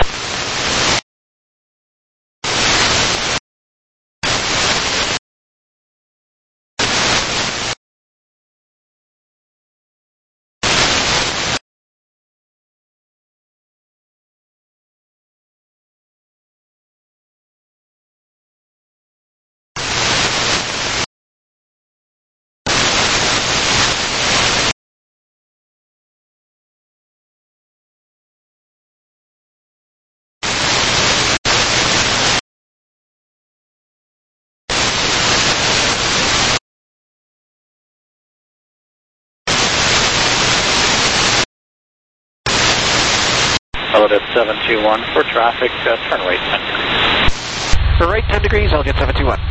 Altitude seven two one for traffic, uh, turn right ten degrees. For right ten degrees, I'll get seven two one.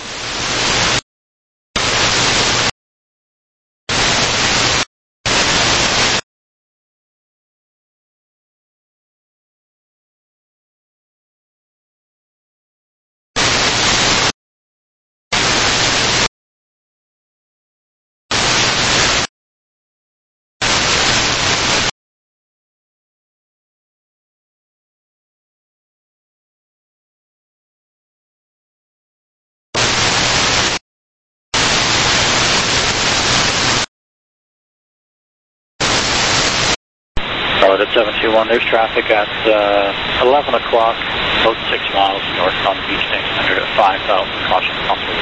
Altitude seven two one, there's traffic at uh, eleven o'clock, about six miles north on Beach Tank Center at five thousand, caution possible.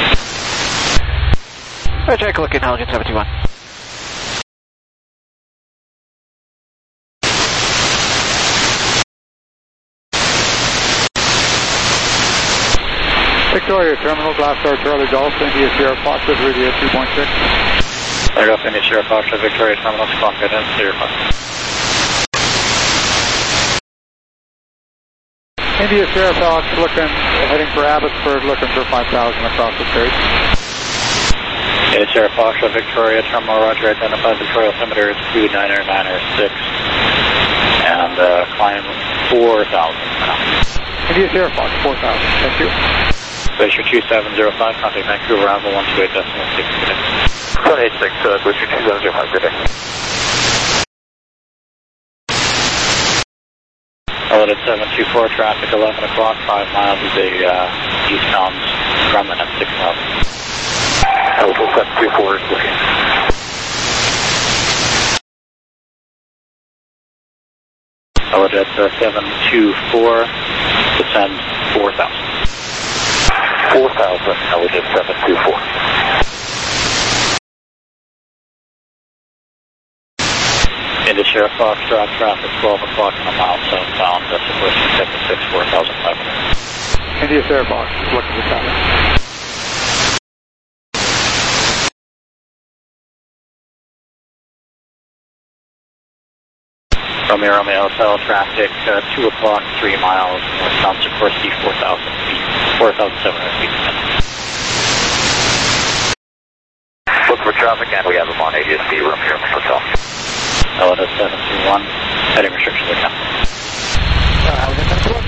Right, check, look in, Halligan seven two one. Victoria Terminal, Glassdoor Charlie Golf, India Sierra Foxtrot, radio two point six. Cleared up India Sierra Foxtrot, Victoria Terminal, squawk right in, clear five. India Sierra Fox looking, heading for Abbotsford, looking for five thousand across the strait. India Sierra Foxtrot, Victoria Terminal, roger, identified Victoria altimeter is two niner niner six, and uh, climb four thousand now. India Sierra Fox, four thousand, thank you. Glacier two seven zero five, contact Vancouver, arrival one two eight decimal six today. one eight six, uh, Glacier two seven zero five, good day. Altitude seven two four, traffic eleven o'clock, five miles is a uh, eastbound Grumman at six thousand. Altitude seven two four is looking. Altitude uh, seven two four, descend four thousand. four thousand, altitude seven two four. India Sierra Foxtrot, traffic twelve o'clock and a mile southbound, that's a question seventy-six, four thousand five hundred. India Sierra Fox, looking for traffic. Romeo Romeo Hotel, traffic uh, two o'clock, three miles, northbound Sikorsky, four thousand feet, four thousand seven hundred feet. Look for traffic and we have them on A D S B, Romeo Romeo Hotel. Altitude seven two one, heading restrictions are down. Uh, Halligan seven two one.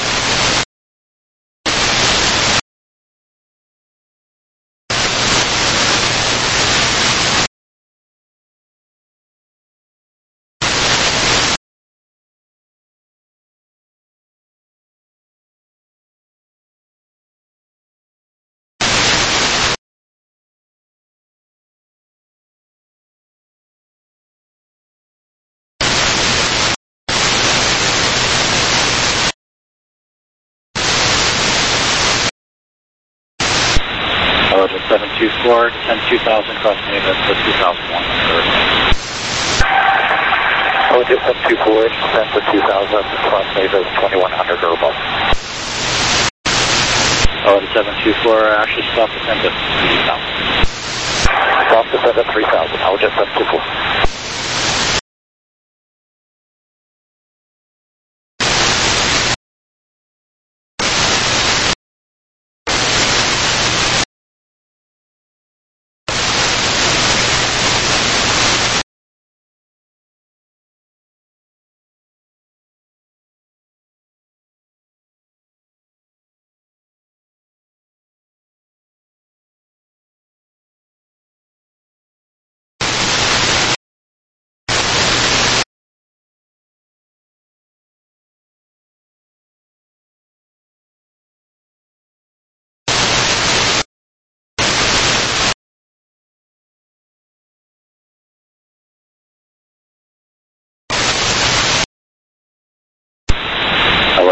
Altitude seven two four, descend two thousand, cross Navis to two thousand one. Altitude seven two four, descend to two thousand, cross Navis twenty-one hundred or above. Altitude seven two four, actually stop descend at three thousand. Stop descend at three thousand, altitude seven two four.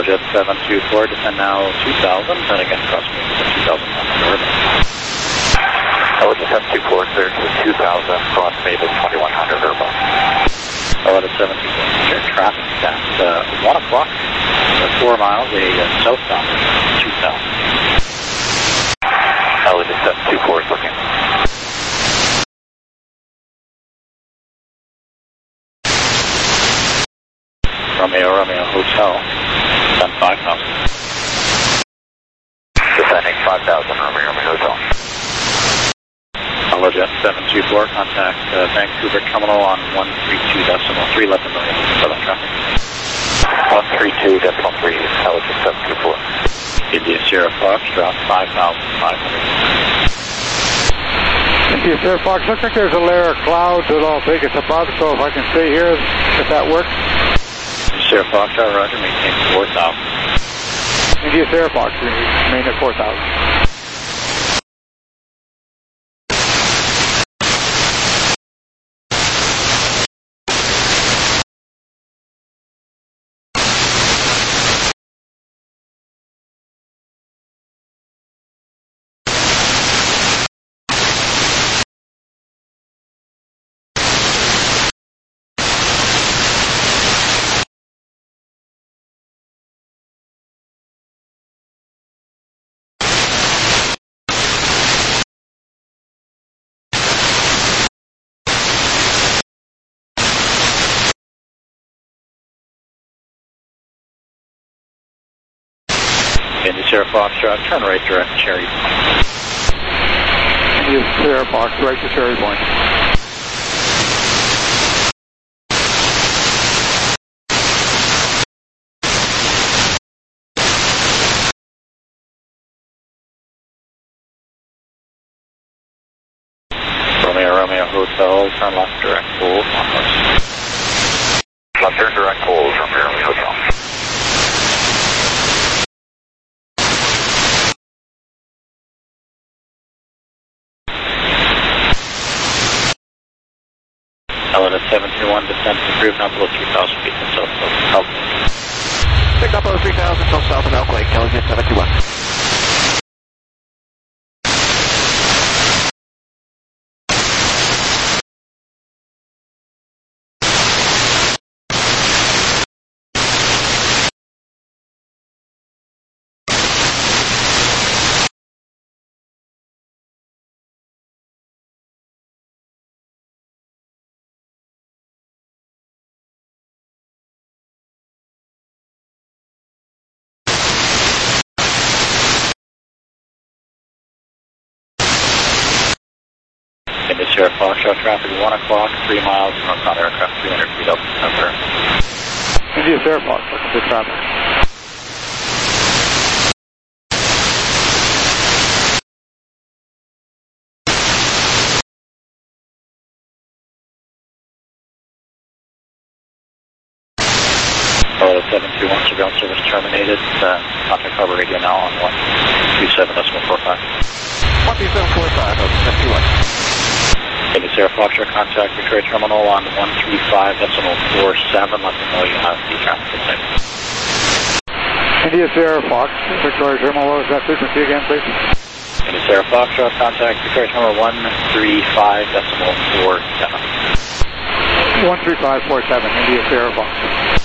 Jet seven two four, descend now two thousand, and again cross me to two thousand one hundred. Hello, seven two four, clear to two thousand, cross me to twenty-one hundred, Urban. Hello, seven two four, clear traffic at uh, one o'clock, uh, four miles, a uh, southbound, two thousand. Hello, seven two four is looking. Romeo, Romeo, Hotel, descend five thousand. Descending five thousand, Romeo, Romeo, Hotel. Hello, Jet seven two four, contact uh, Vancouver Terminal on one three two decimal three, let them know you're southern traffic. one three two decimal three, Hello, Jet seven two four. India Sierra Foxtrot, five thousand five hundred. India Sierra Fox, looks like there's a layer of clouds that I'll take us above, so if I can stay here, if that works. Sierra Foxtrot, roger, maintain four thousand. India Sierra Fox, remain at four thousand. India Sierra Foxtrot, turn right direct Cherry Point. India Sierra Fox, right to Cherry Point. Romeo, Romeo Hotel, turn left direct hold, one horse. Left turn direct hold, Romeo, Romeo, Hotel. Helena seven two one, descent approved, now below three thousand feet from south of Elk. Pick up over three thousand till south of Elk Lake, Kelly seven two one. India Sierra Foxtrot, traffic one o'clock, three miles, northbound aircraft, three hundred feet up, center. India Sierra Fox, looking for traffic. Hello, seven two one, surveillance service terminated. Uh, contact cover radio now on one two seven decimal four five. one two seven four five, seven two one. India Sierra Foxtrot, contact Victoria Terminal on one three five decimal four seven. Let them know you have the traffic inside. India Sierra Fox, Victoria Terminal, what was that frequency again, please? India Sierra Foxtrot, contact Victoria Terminal one three five decimal four seven. one three five four seven, India Sierra Fox.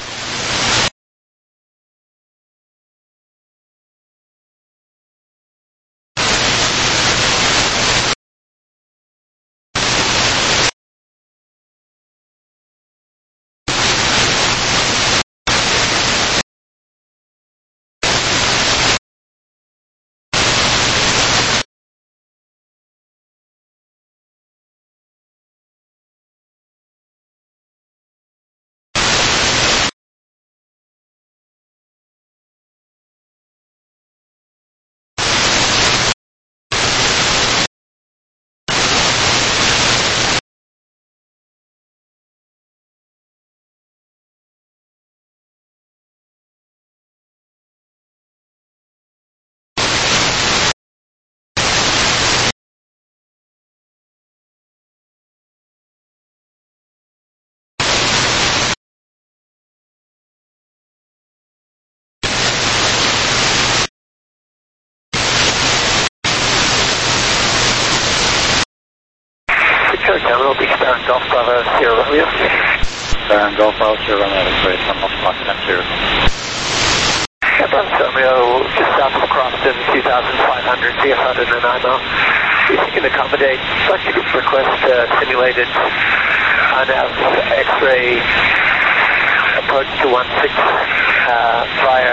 Baron Golf Bravo, Sierra Romeo. Baron Golf Bravo, Sierra Romeo, Victoria Terminal Squawk ten zero. Yeah, Bravo Romeo, just south of Crofton, two thousand five hundred, C F out in Nanaimo. If you can accommodate, I'd like to request uh, simulated I N A V X-ray approach to one six uh, via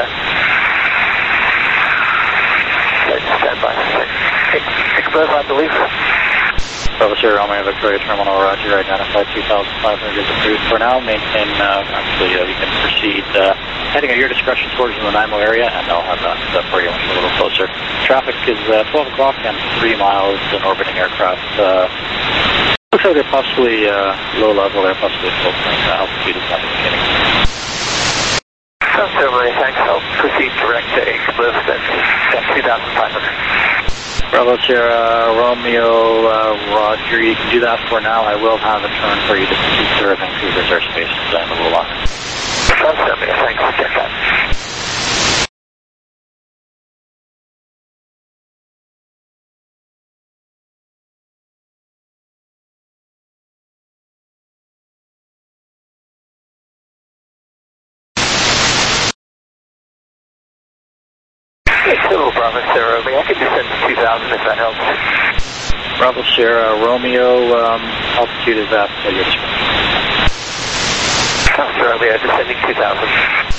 stand by. Express, I believe. Bravo Sierra Romeo, Victoria Terminal, Roger, identified two thousand five hundred is approved for now. Maintain, uh, actually, uh, you can proceed uh, heading at your discretion towards the Nanaimo area, and I'll have that uh, for you a little closer. Traffic is uh, twelve o'clock and three miles, an orbiting aircraft. Uh, looks like they're possibly uh, low level, they're possibly full plane. Uh, altitude is not indicating. Sounds similar, thanks. I'll proceed direct to Express at two thousand five hundred. Bravo Sierra Romeo, uh, Roger, you can do that for now. I will have a turn for you to proceed through Vancouver's airspace in a little while. Sounds similar, thanks. I'll check that. Hello, Bravo Sierra Romeo. I could descend to two thousand if that helps. Bravo Sierra Romeo, um, altitude is at uh, your discretion. Bravo Sierra Romeo, descending two thousand.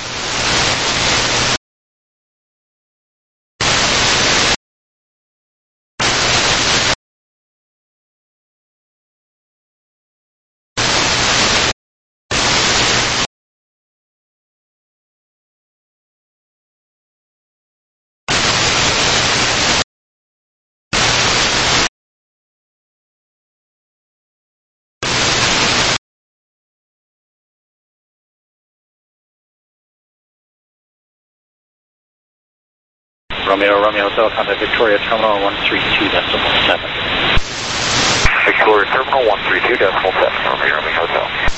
Romeo, Romeo Hotel, contact Victoria Terminal one three two decimal seven. Victoria Terminal one three two decimal seven, Romeo, Romeo Hotel.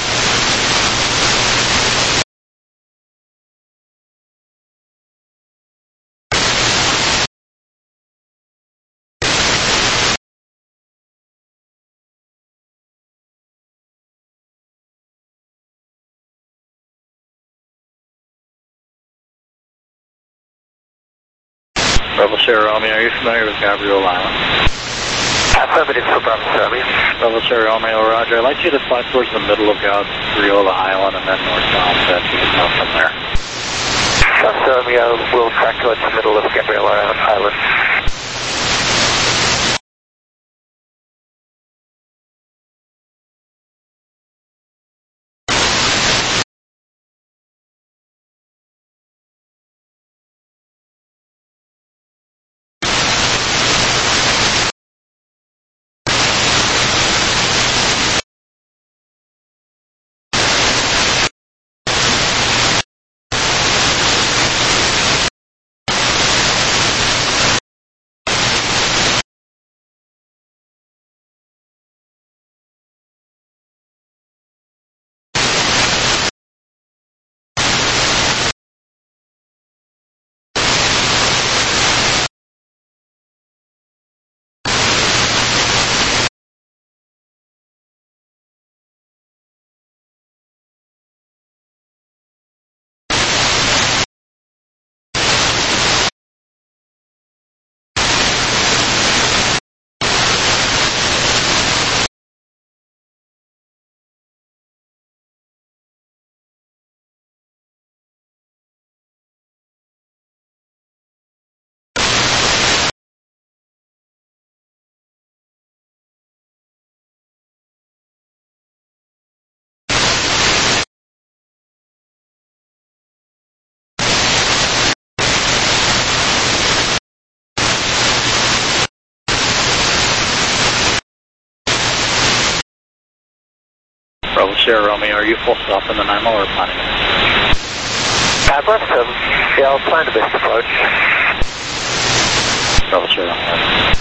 Bravo Sierra Romeo, are you familiar with Gabriel Island? Affirmative for Bravo Sierra Romeo. Bravo Sierra Romeo, Roger. I'd like you to fly towards the middle of Gabriola Island and then northbound uh, to the south from there. Bravo Sierra Romeo will track towards the middle of Gabriola Island. Bravo Sierra Romeo, are you full stop in the Nanaimo or planning it? Abreast of, yeah, I'll plan the best approach. Bravo Sierra Romeo.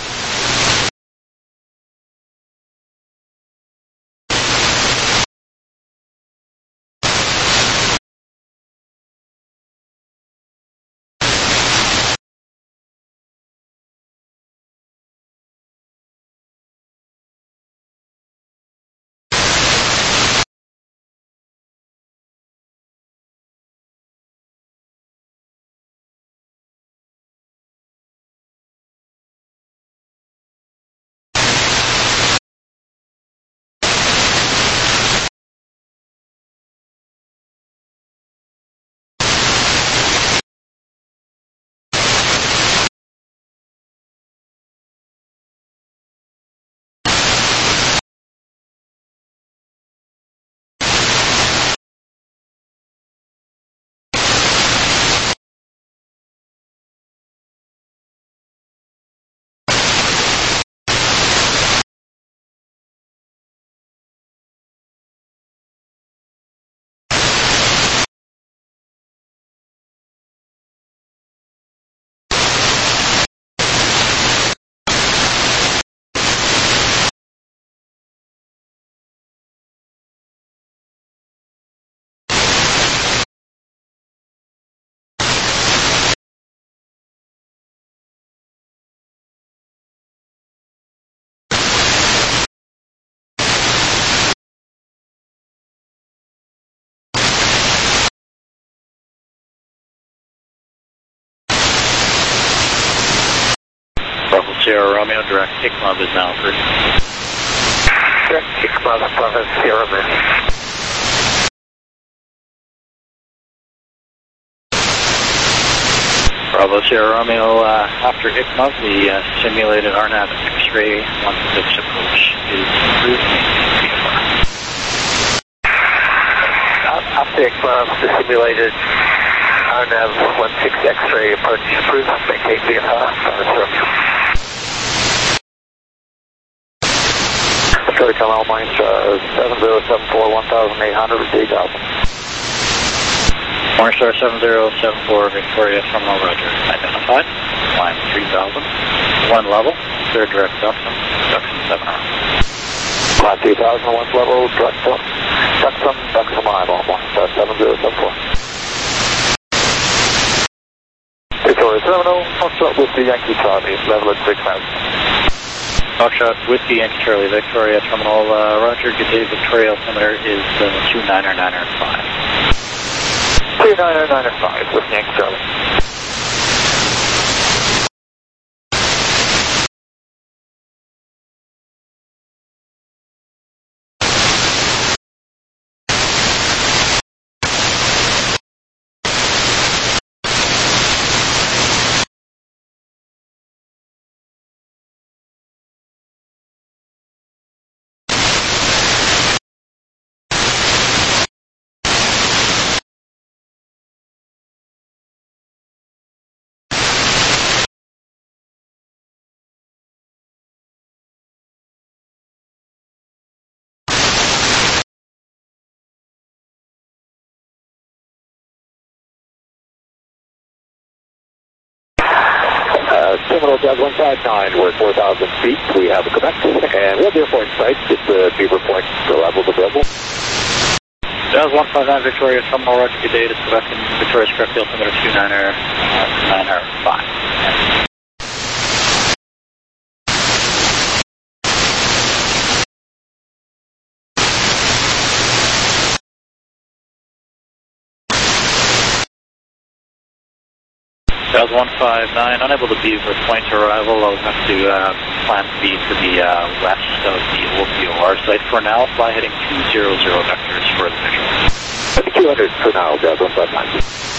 Sierra Romeo, direct kick club is now approved. Direct kick club, Bravo Sierra Romeo. Bravo Sierra Romeo, uh, after I C M O V, the uh, simulated R NAV X-ray one six approach is approved. Uh, after I C M O V, the simulated R NAV one six X-ray approach is approved. Maintain V F R. Victoria Terminal Morningstar seven zero seven four one thousand eight hundred with three thousand. Morningstar seven zero seven four, Victoria Terminal, roger. Identified. Line three thousand. One level. Third direct Duxon. Duxon seven R. Line three thousand, one level, Duxon. Duxon, Duxon eyeball. Morningstar seven zero seven four. Victoria Terminal, Foxtrot with the Yankee Charlie, level at six thousand. Foxtrot Whiskey Yankee Charlie, Victoria Terminal, uh, roger. Good day, Victoria altimeter is uh, two niner niner five. two niner niner five with Yankee Charlie. Terminal Jazz one five nine, we're at four thousand feet. We have a Quebec, and we have the airport site. It's the Beaver Point, the levels available. Jazz one five nine, Victoria Terminal, roger. Good day, it's Quebec and Victoria's correct altimeter two niner niner five. Jazz one five nine, unable to be with point arrival. I'll have to uh, plan to be to the uh, west of the old V O R site for now. Fly heading two zero zero vectors for the visual. two hundred for now, Jazz one five nine.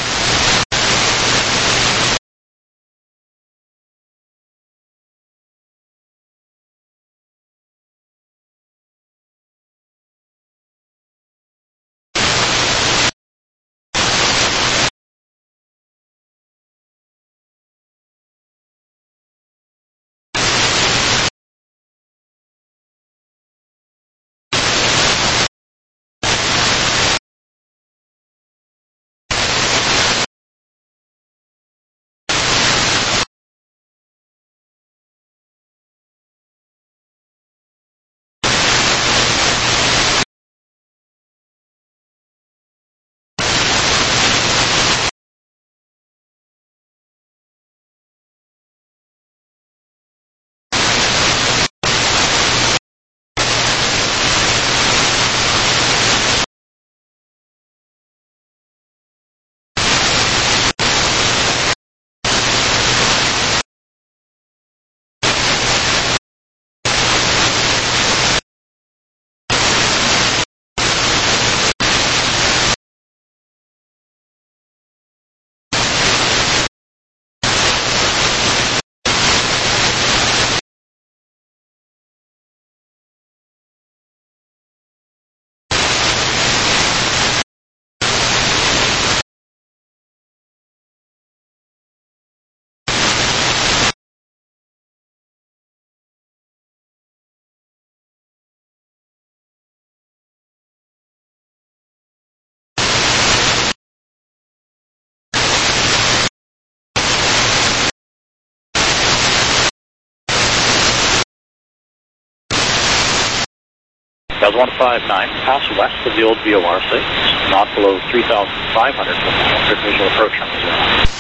Jazz one five nine, pass west of the old V O R site, not below three thousand five hundred from the visual approach on the zero.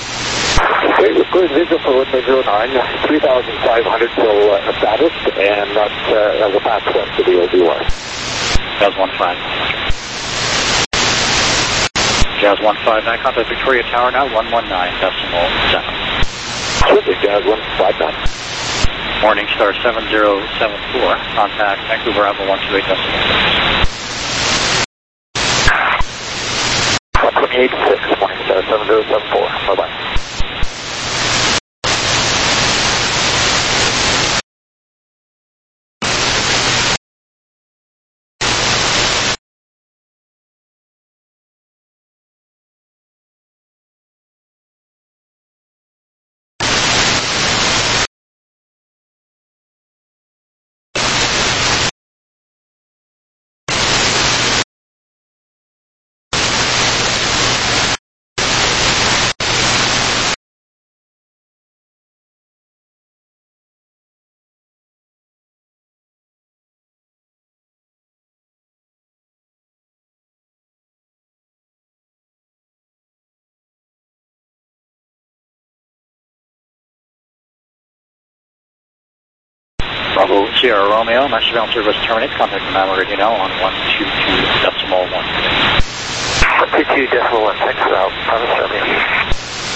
Okay, we're good visual for runway zero nine, three thousand five hundred still uh, established, and that's uh, the pass west of the old V O R. Jazz one five nine. Jazz one five nine, contact Victoria Tower now, one one nine decimal seven. Terrific, Jazz one five nine. Morningstar seven zero seven four, contact Vancouver Bravo one two eight decimal. one twenty-eight six, Morningstar seven zero seven four, bye-bye. Bravo Sierra Romeo, master ground service terminates, contact the Namo radio now on one two two decimal one. one two two decimal one six, out, Bravo Romeo.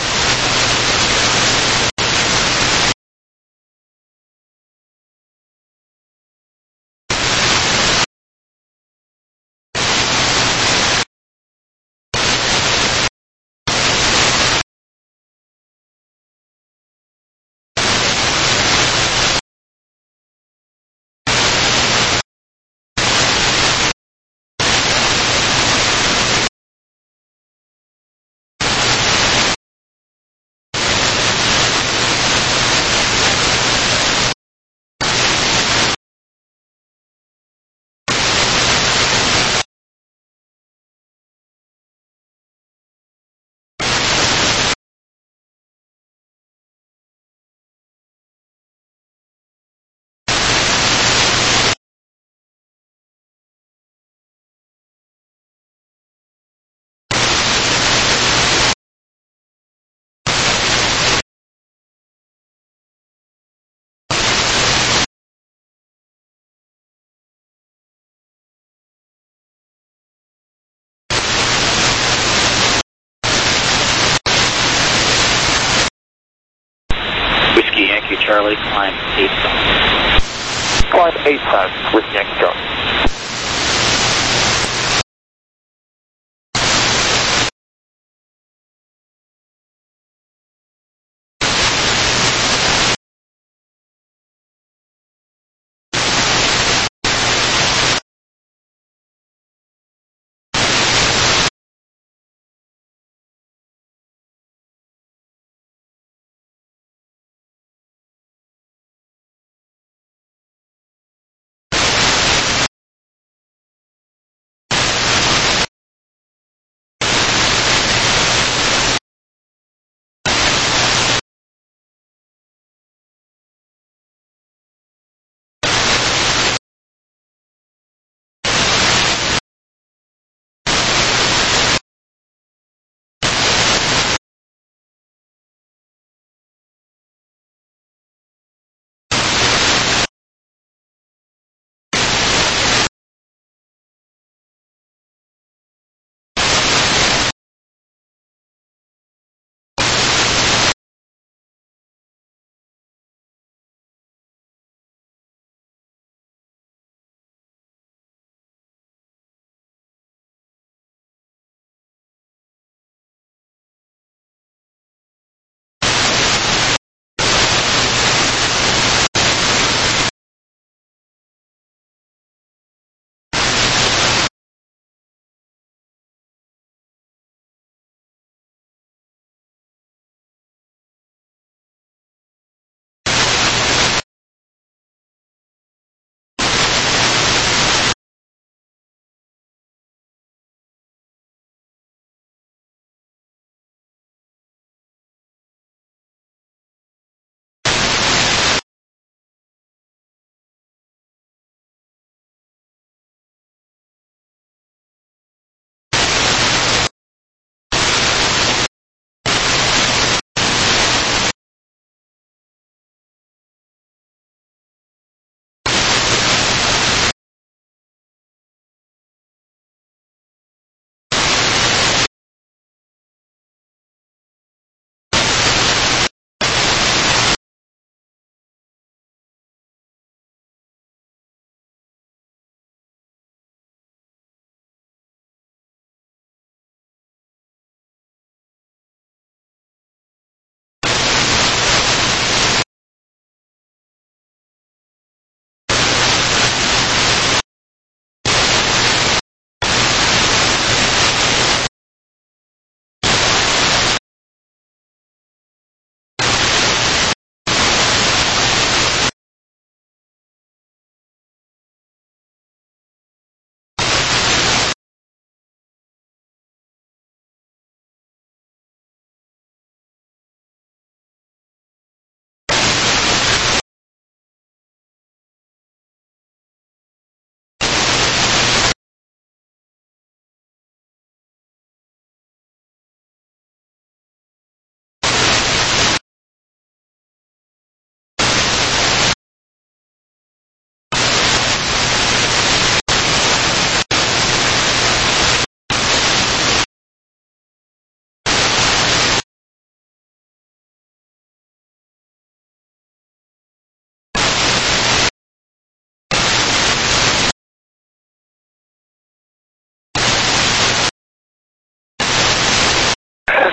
Whiskey Yankee Charlie, climb eight five. Climb eight five, with Yankee Charlie.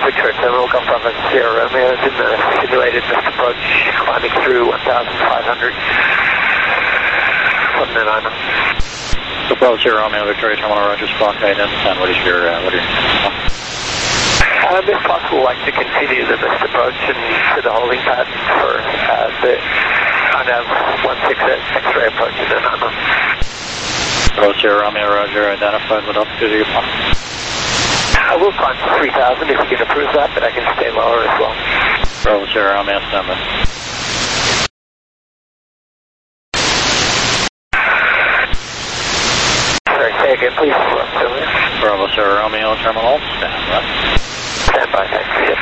Victoria Terminal, come from Sierra Romeo, in the simulated missed approach, climbing through one thousand five hundred from the Nanaimo. So Bravo Sierra Romeo, Victoria Terminal, Roger, squawk guidance, and what is your, uh, what are your Um, if possible, I'd like to continue the missed approach and to the holding pattern for uh, the I N A V one six eight X-ray approach in the Nanaimo. Bravo Sierra Romeo, Roger, identified what altitude are you on? I will climb to three thousand if you can approve that, but I can stay lower as well. Bravo Sierra Romeo, stand by. Sorry, say again, please. Bravo Sierra Romeo, terminal, stand by. Stand by, thanks. Yes.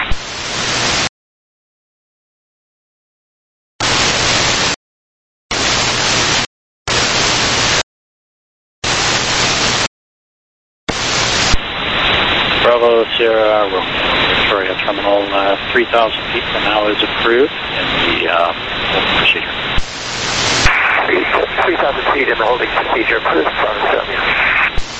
Bravo Sierra Romeo, Victoria Terminal, uh, three thousand feet for now is approved in the uh, procedure. three thousand feet in the holding procedure approved from Romeo.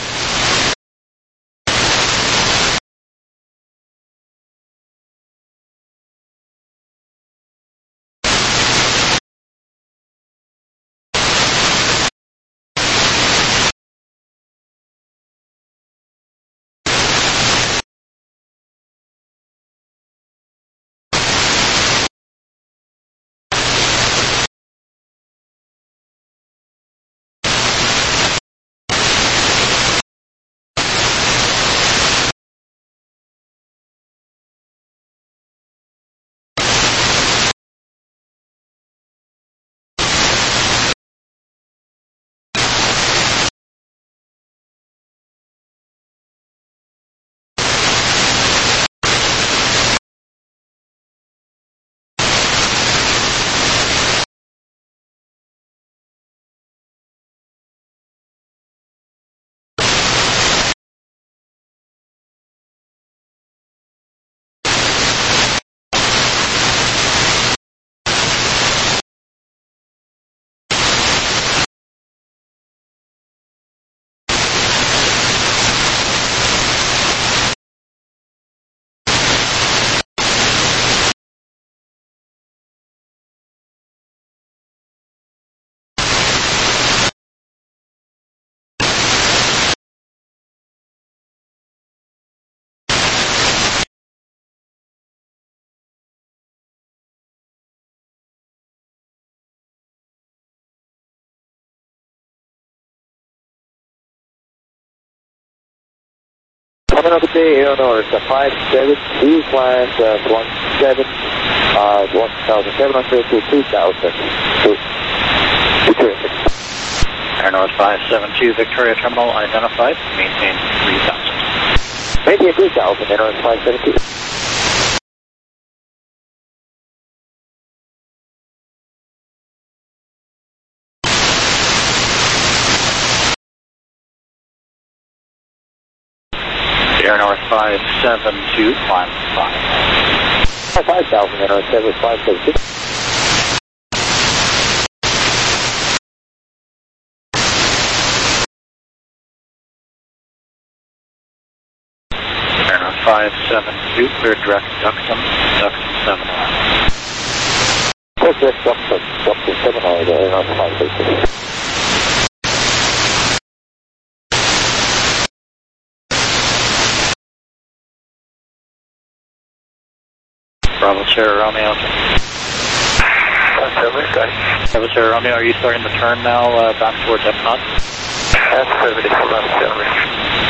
Coming up today, Aero North, five seven two, flying uh, one seven, uh, one thousand seven hundred to two thousand. Air North five seven two, Victoria Terminal, identified, maintain three thousand. Maintain three thousand, Air North five seven two. Air North five seven two, climb five. five thousand, Air North seven five seven two. Air North five seven two, clear direct Duxton, Duxton seven one. Clear direct Duxton, Duxton seven one, Air North five seven two. Bravo Sierra Romeo. Bravo Sierra Romeo, are you starting to turn now uh, back towards Epcot? That's affirmative, Bravo Sierra.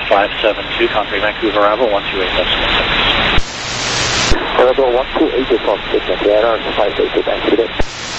five seven two, contact Vancouver arrival, one two eight decimal six. Arrival one two eight decimal six, radar five eight two, Vancouver.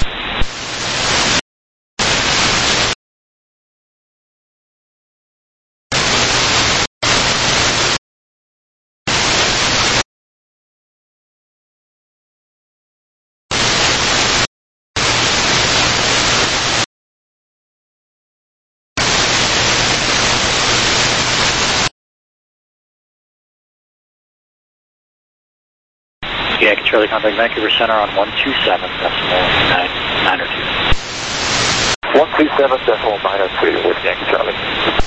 Yankee Charlie, contact Vancouver Center on one two seven decimal nine nine or two. one two seven decimal nine or two with Yankee Charlie.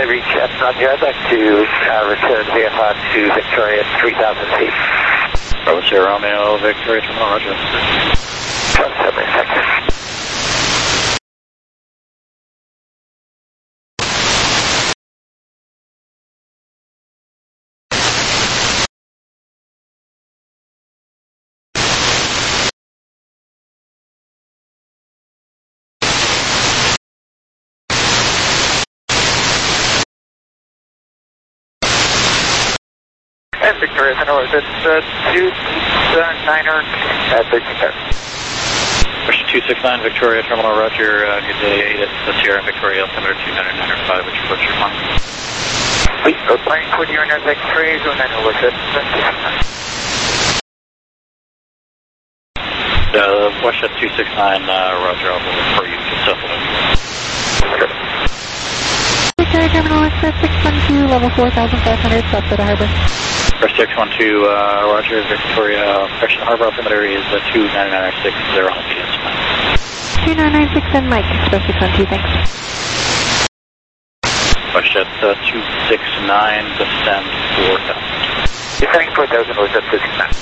I reach F, Roger, I'd like to uh, return V F R to Victoria at three thousand feet. Bravo Sierra Romeo, Victoria Terminal, Roger. Just seven seconds. And Victoria Center, it's uh, two niner at thirteen seven. Question two six nine, Victoria Terminal, Roger. Uh, good day, it's the Sierra Victoria altimeter two nine nine five, which reports your flight. Please, applying for your net X-ray, zone nine over set. Uh, Westjet two six nine, uh, Roger, I'll look for you to settle in. Victoria Terminal, Express six one two, level four thousand five hundred, south side of harbor. Express six one two, uh, Roger, Victoria, Preston Harbor altimeter is uh, two nine nine six zero on the instrument. two nine nine six and Mike, Express six one two, thanks. Westjet uh, two six nine, descend four thousand. Descending four thousand, was at two six nine.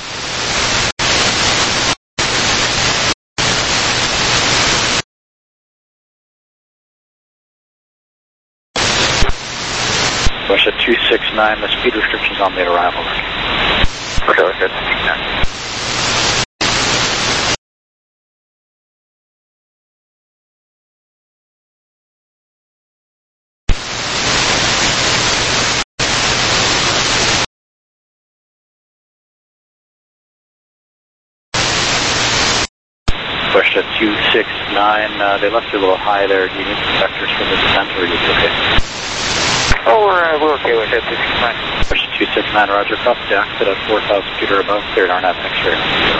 Westjet two six nine, the speed restrictions on the arrival. Okay, we're good. Yeah. Westjet two six nine, uh, they left you a little high there. Do you need some vectors for the descent, or are you okay? Oh, we're, uh, we're okay with it. two six nine. Westjet two six nine, Roger. Cross the exit at four thousand feet or above. Cleared R N A V X-ray.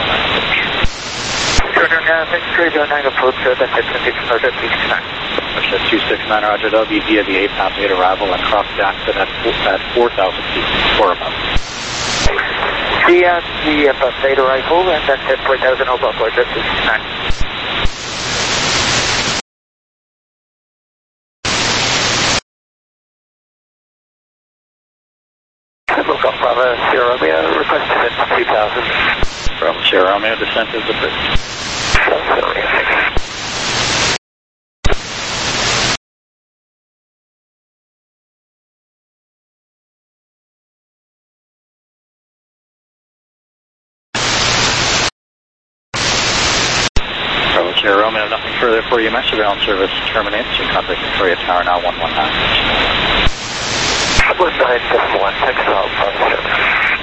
Cleared R N A V X-ray, zone nine approach, uh, that's it, twenty-six, Roger, two six nine. Westjet two six nine, Roger. That'll be via the A P A P eight arrival and cross the exit at, at four thousand feet or above. The, uh, the uh, bus eight arrival, and that's at four thousand above, Roger, two six nine. Welcome, Bravo Sierra Romeo, request descent to two thousand. Bravo Sierra Romeo, descent is approved. Sorry, thanks. Bravo Sierra Romeo, nothing further for you. My surveillance service terminates. You contact Victoria Tower now one one nine. one nine seven one, thanks for all, Bravo Sierra.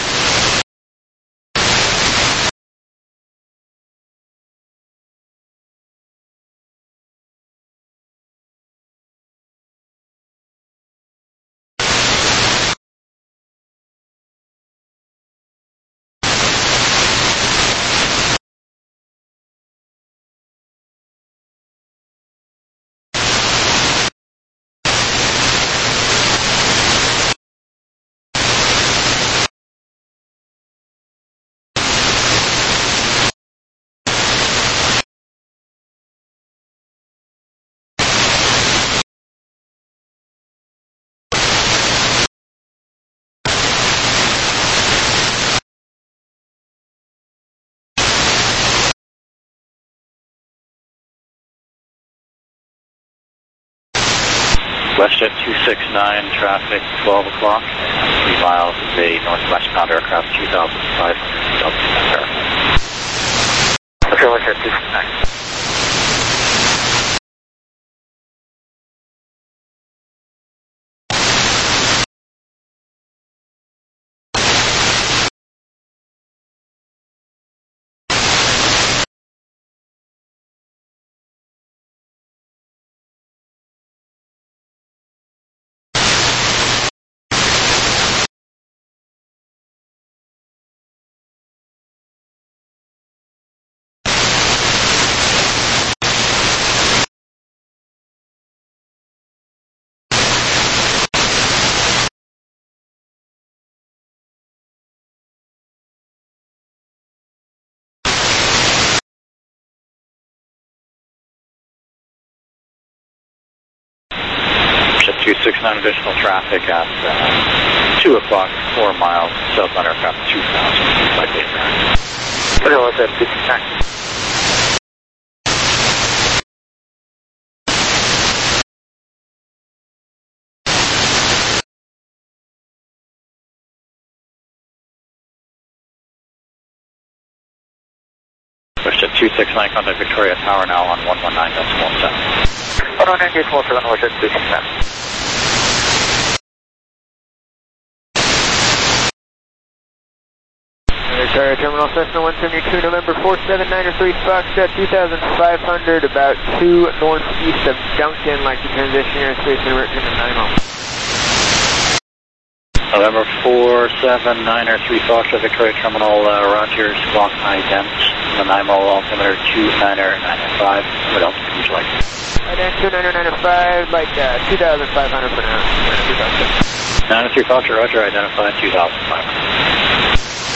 Westjet two six nine, traffic twelve o'clock, three miles is a northwestbound aircraft, two thousand five hundred. Okay, Westjet two six nine. two six nine additional traffic at uh, two o'clock, four miles, south on aircraft two thousand, like eight there. Okay, what's that, fifty-nine? Push to two six nine, contact Victoria Tower now on one one nine decimal seven. one one nine decimal seven, what's that, fifty-nine? Victoria Terminal, Cessna one seventy-two, November four seven nine three, Foxtrot two thousand five hundred, about two northeast of Duncan, like to transition airspace and revert to Nanaimo. November four seven nine three, Foxtrot Victoria Terminal, uh, Roger, squawk ident, Nanaimo, altimeter two nine nine five. What else would you like? Ident two nine nine five, like uh, two thousand five hundred for now. nine three, Foxtrot, Roger, identified two thousand five hundred.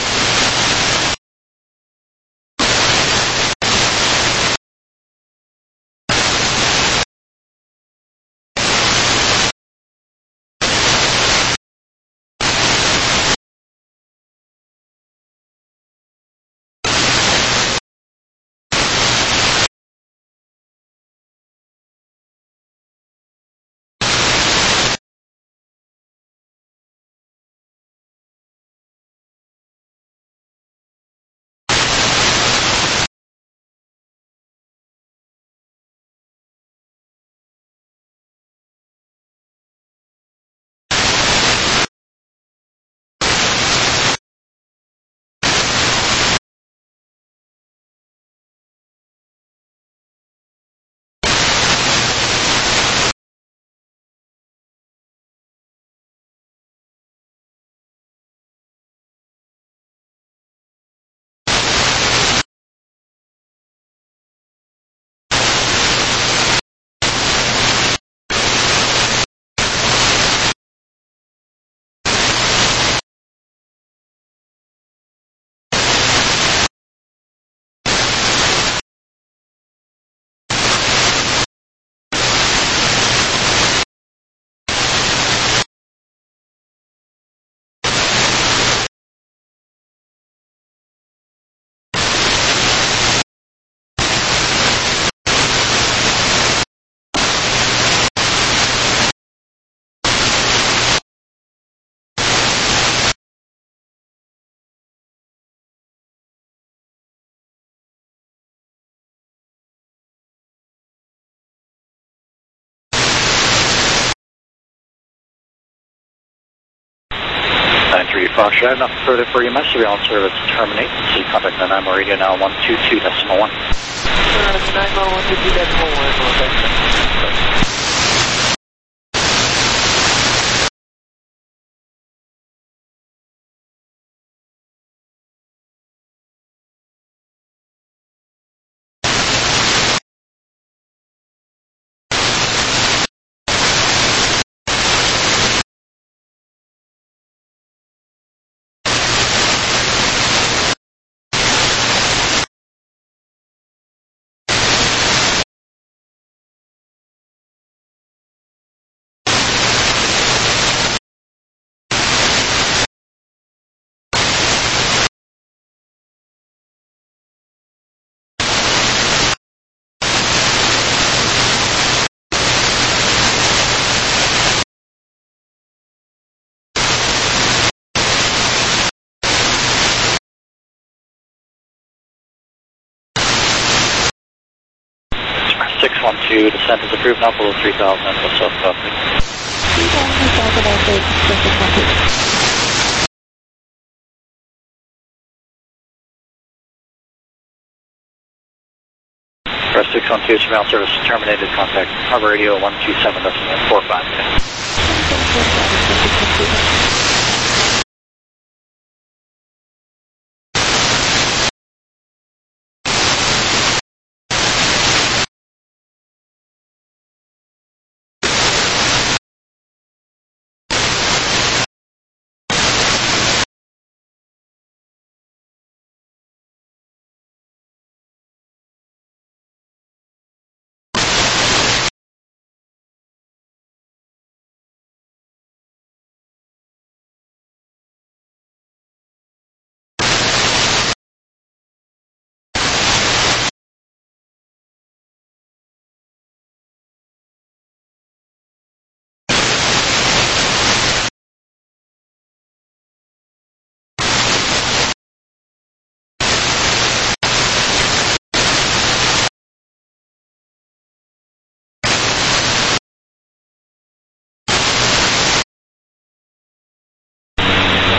nine three, Foxtrot, nothing further for you, mess. Surveillance service terminate. See, contact Nanaimo radio now one two two decimal one. Nanaimo one two two decimal one. six one two, descent is approved now below three thousand and what's up, copy. Press six one two, surveillance service terminated, contact Harbor Radio one two seven decimal four five.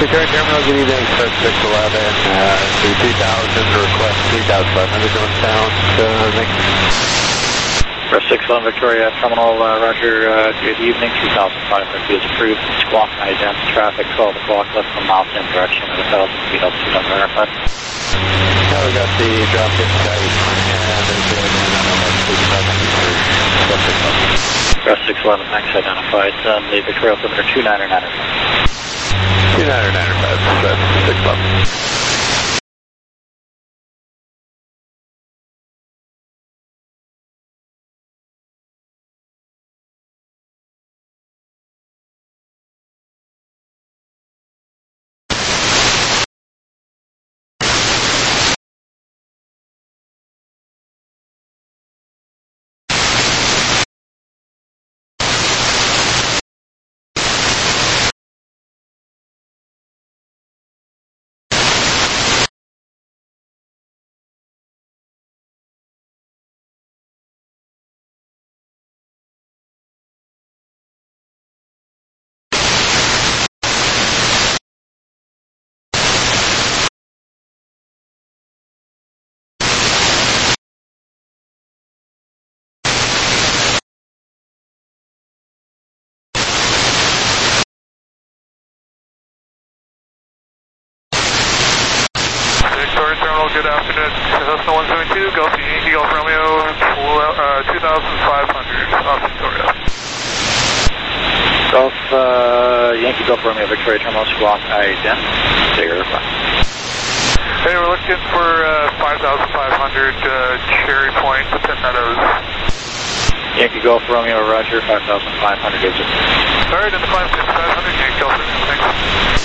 Victoria Terminal, good evening, Star six eleven, uh, three thousand, request three thousand five hundred northbound, uh, next. Star six eleven Victoria Terminal, uh, roger, uh, good evening, two thousand five hundred feet is approved, squawk, ident, traffic, twelve o'clock, left from mouth in direction at one thousand feet, altitude unverified. Now we got the drop in site, and there's been another thirty-five hundred for six eleven. Star six eleven, thanks, identified, um, the Victoria altimeter two nine or nine or five. two nine or nine or five, that's six eleven. Victoria Terminal, good afternoon. Cessna one seventy-two, Gulf Yankee Golf Romeo, uh, two thousand five hundred off Victoria. Golf, uh, Yankee Golf Romeo, Victoria Terminal, squawk, ident, verify. Hey, we're looking for uh, five thousand five hundred uh, Cherry Point, Pin Meadows. Yankee Golf Romeo, roger, five thousand five hundred is it. Sorry, identify five hundred, Yankee Golf Romeo, thanks.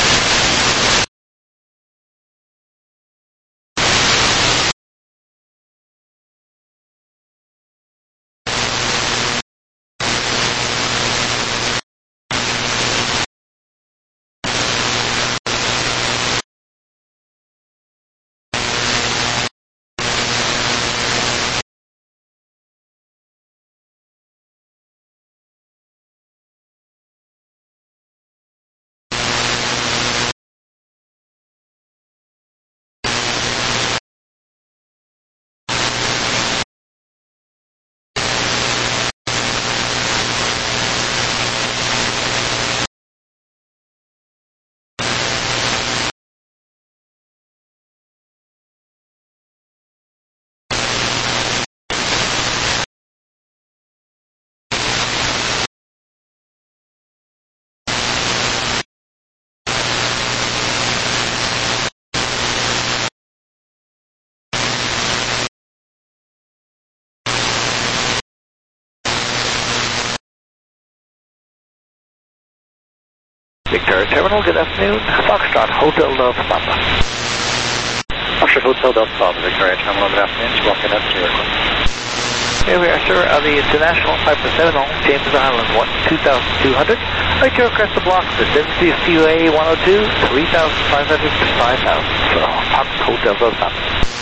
Victoria Terminal, good afternoon. Foxtrot Hotel Delta Papa. Foxtrot Hotel Delta Papa, Victoria Terminal, good afternoon. Squawk in at zero. Here we are, sir, on the International Piper seven on James Island, one two thousand two hundred. Right here across the block, the seven C C U A one oh two, three thousand five hundred to five thousand for Foxtrot Hotel Delta Papa.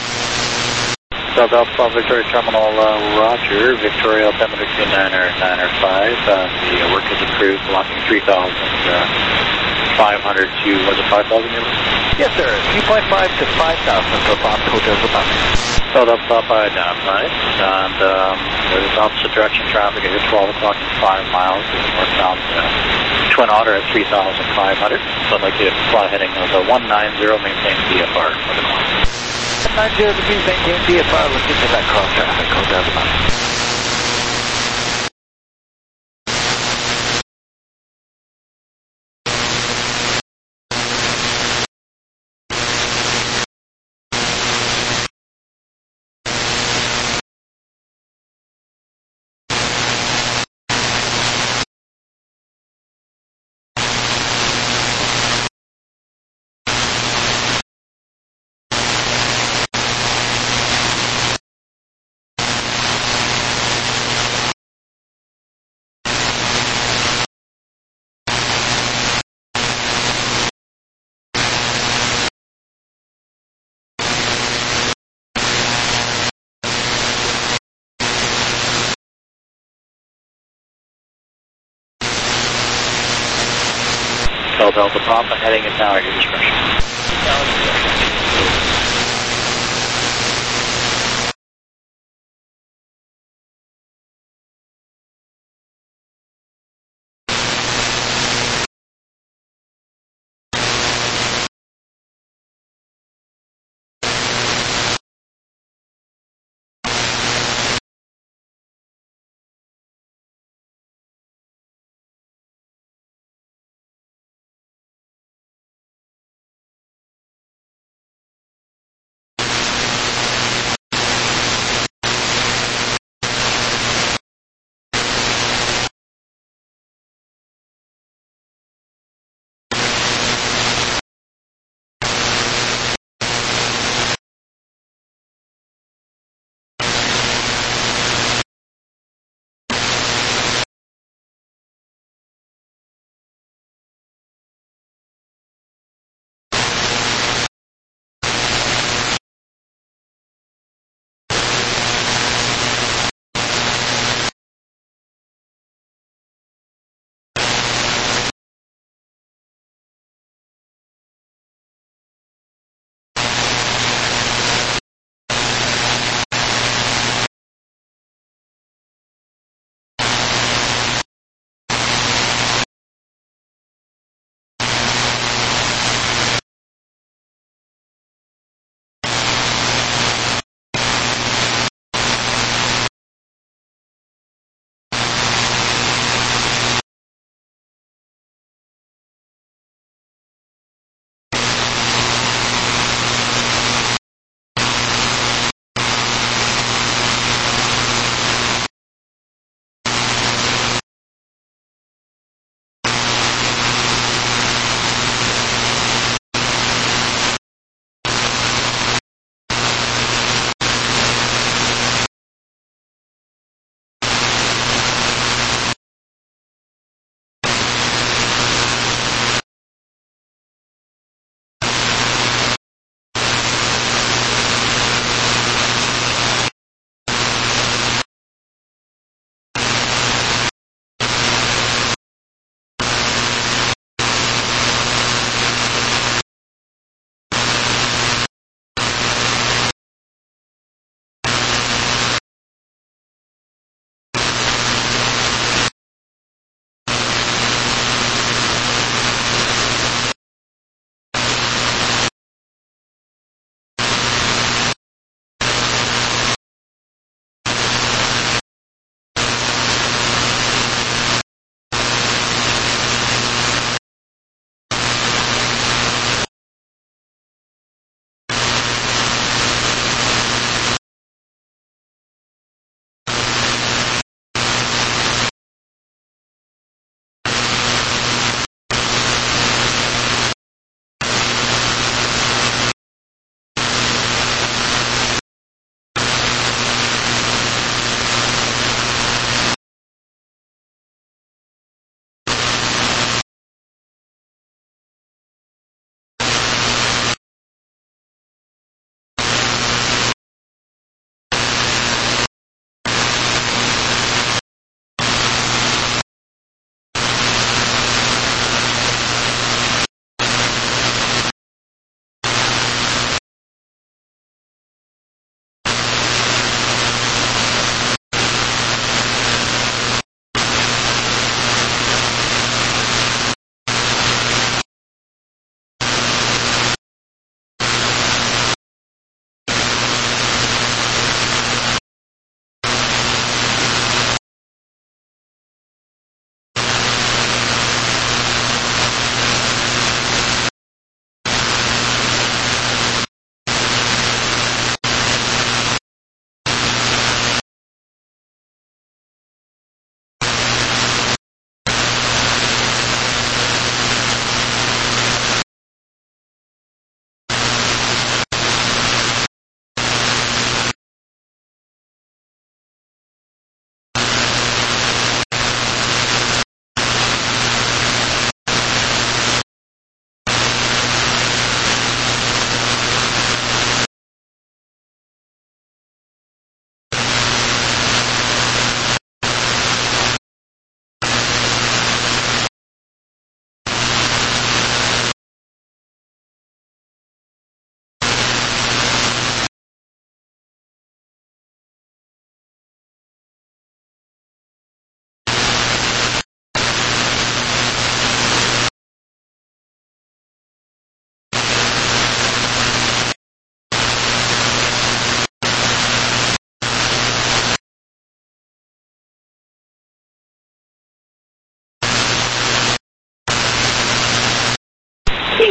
Delta Papa, Victoria Terminal, uh, roger, Victoria altimeter two nine or nine or five. Uh, the work is approved, blocking three thousand five hundred to, was it five thousand units? Yes, sir, three point five to five thousand for Foxtrot Hotel Delta Papa. Delta Papa identified, and um, there's opposite direction traffic at twelve o'clock and five miles, northbound uh, Twin Otter at three thousand five hundred. So I'd like you to fly heading of uh, one nine zero, maintain D F R for the call. one nine zero degrees, maintain D F R, looking for that cross traffic, Hotel Delta Papa. Hotel Delta Papa, heading is now at your discretion.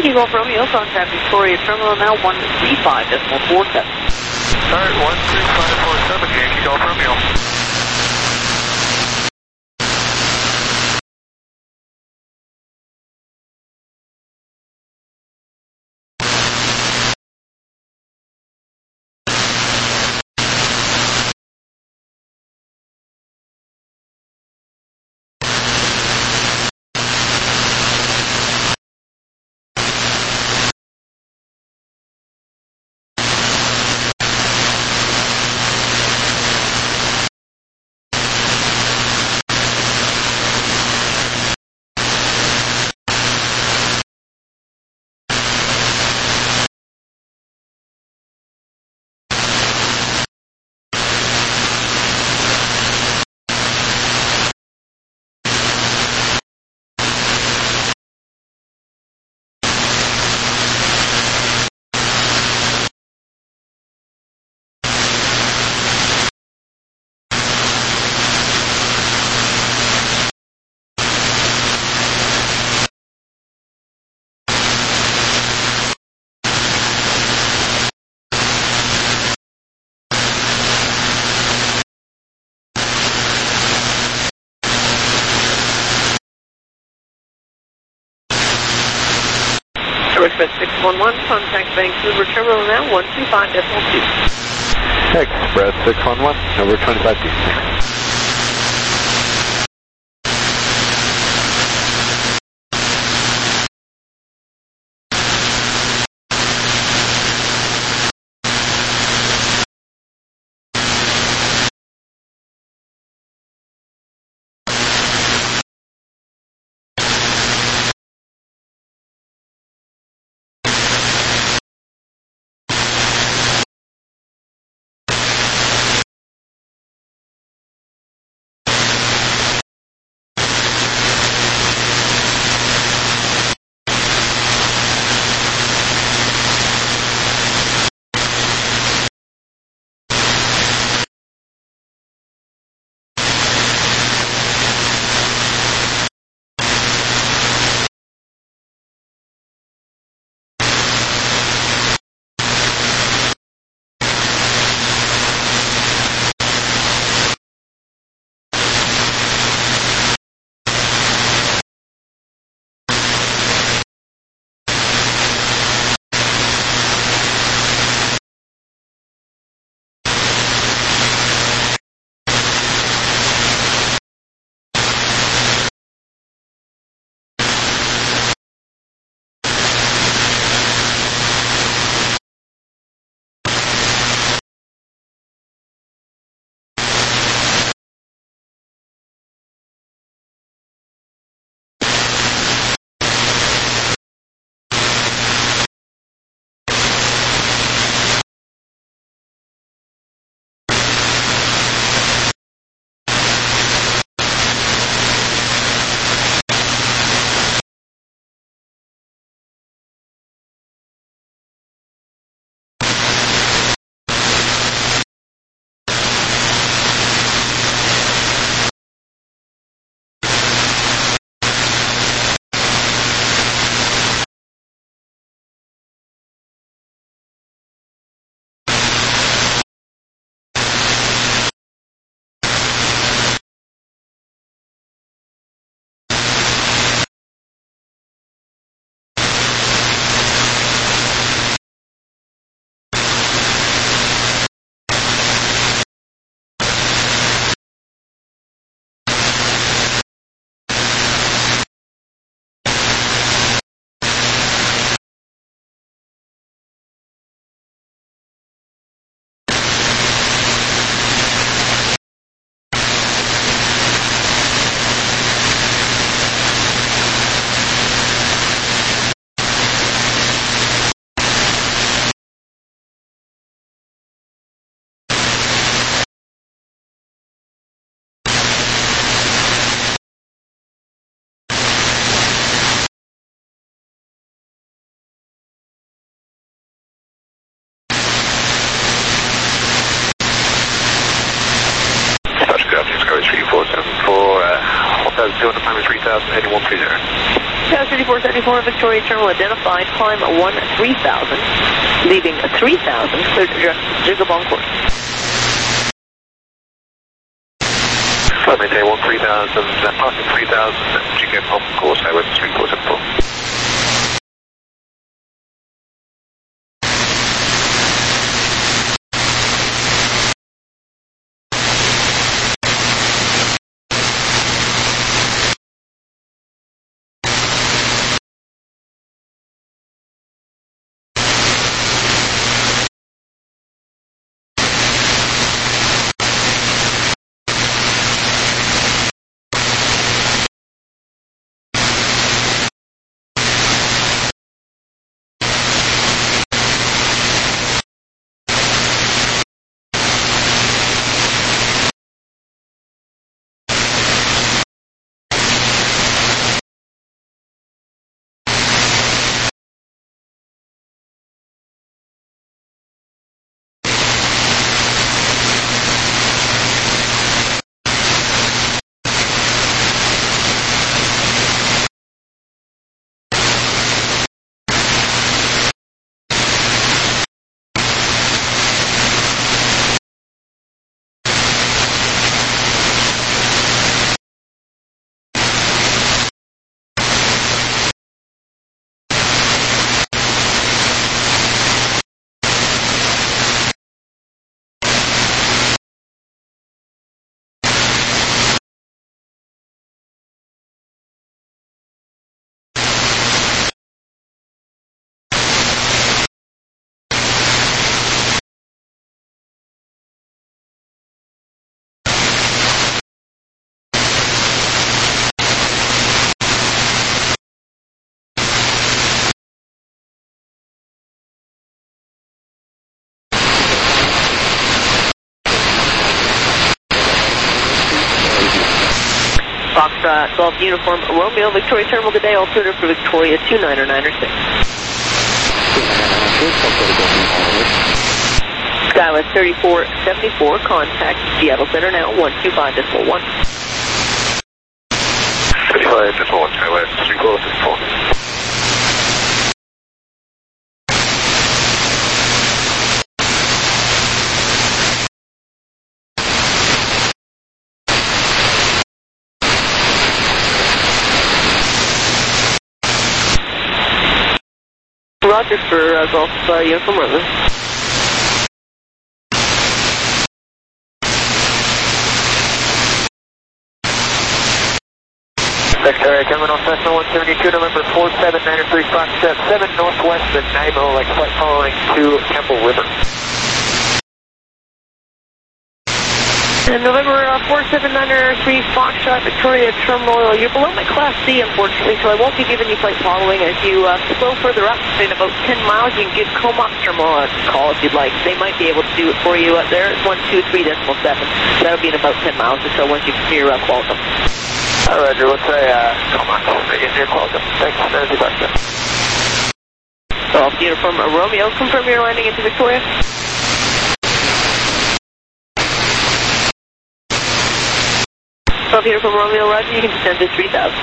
Yankee Golf Romeo, contact Victoria Terminal now one three five decimal four seven. Alright, one three five four seven, Yankee Golf Romeo. Express six one one, contact Vancouver Terminal now one two five decimal two. Express six one one, number twenty-five two. thirty-four seventy-four Victoria Terminal identified, climb one three thousand, leaving three thousand, clear to direct Jigabong course. Let me say one three thousand, passing three thousand, Jigabong course, highway three four seven four. Foxtrot Golf Uniform Romeo, Victoria Terminal today, alternative for Victoria two niner niner six. Skywest thirty-four seventy-four, contact Seattle Center now, one two five decimal one. thirty-five decimal one, Skywest three four seventy-four. Roger for uh, Golf uh, Uniform Romeo. Victoria Terminal Cessna one seventy-two, November four seven nine three, Foxtrot seven northwest of Nanaimo, like flight following to Temple River. And November uh, four seven nine three, Foxtrot Victoria Terminal, you're below my Class C, unfortunately, so I won't be giving you flight following. As you uh, slow further up, in about ten miles, you can give Comox Terminal a call if you'd like. They might be able to do it for you up there. It's one two three decimal seven. That'll be in about ten miles or so once you clear uh, Qualcomm. All right, Roger, let's say, uh, Comox, in your Qualcomm. Thanks, Nancy Foxtrot. Golf Uniform Romeo, confirm your landing into Victoria. Golf Uniform Romeo, Roger, you can descend to three thousand.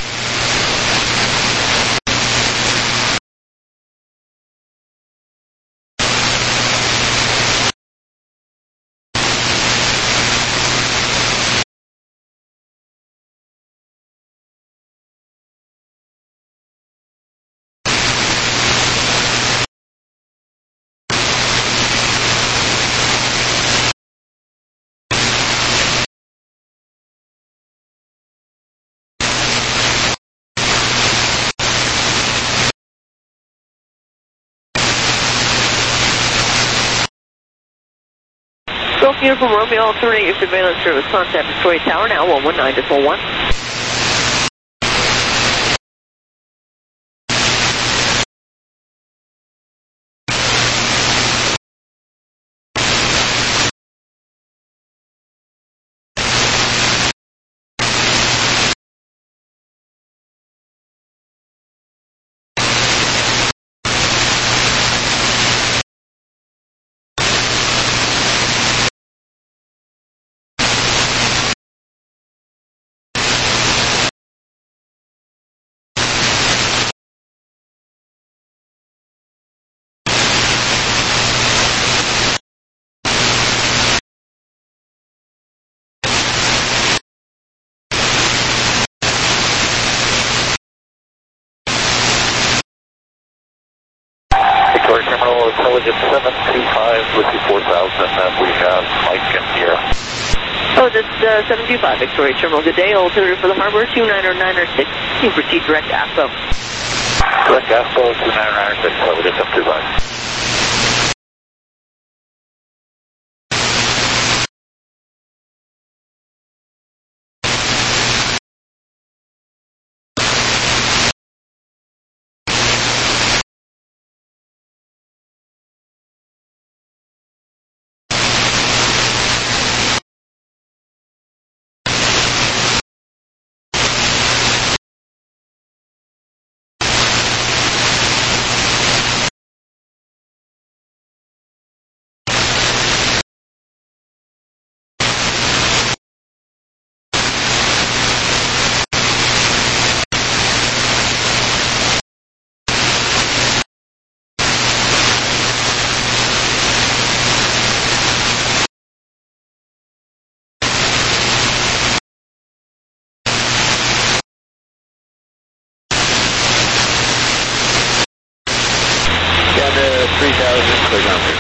Golf Uniform Romeo, alternate your surveillance service. Contact Victoria Tower now, one one nine decimal one. Intelligence seven two five, Whiskey four thousand, and we have Mike and Sierra. Oh, this uh, seven two five Victoria Terminal. Good day. Altimeter for the harbor, two nine zero nine six. You proceed direct to A S B O. Direct A S B O, two nine zero nine six, over to seven two five. three thousand, clear down.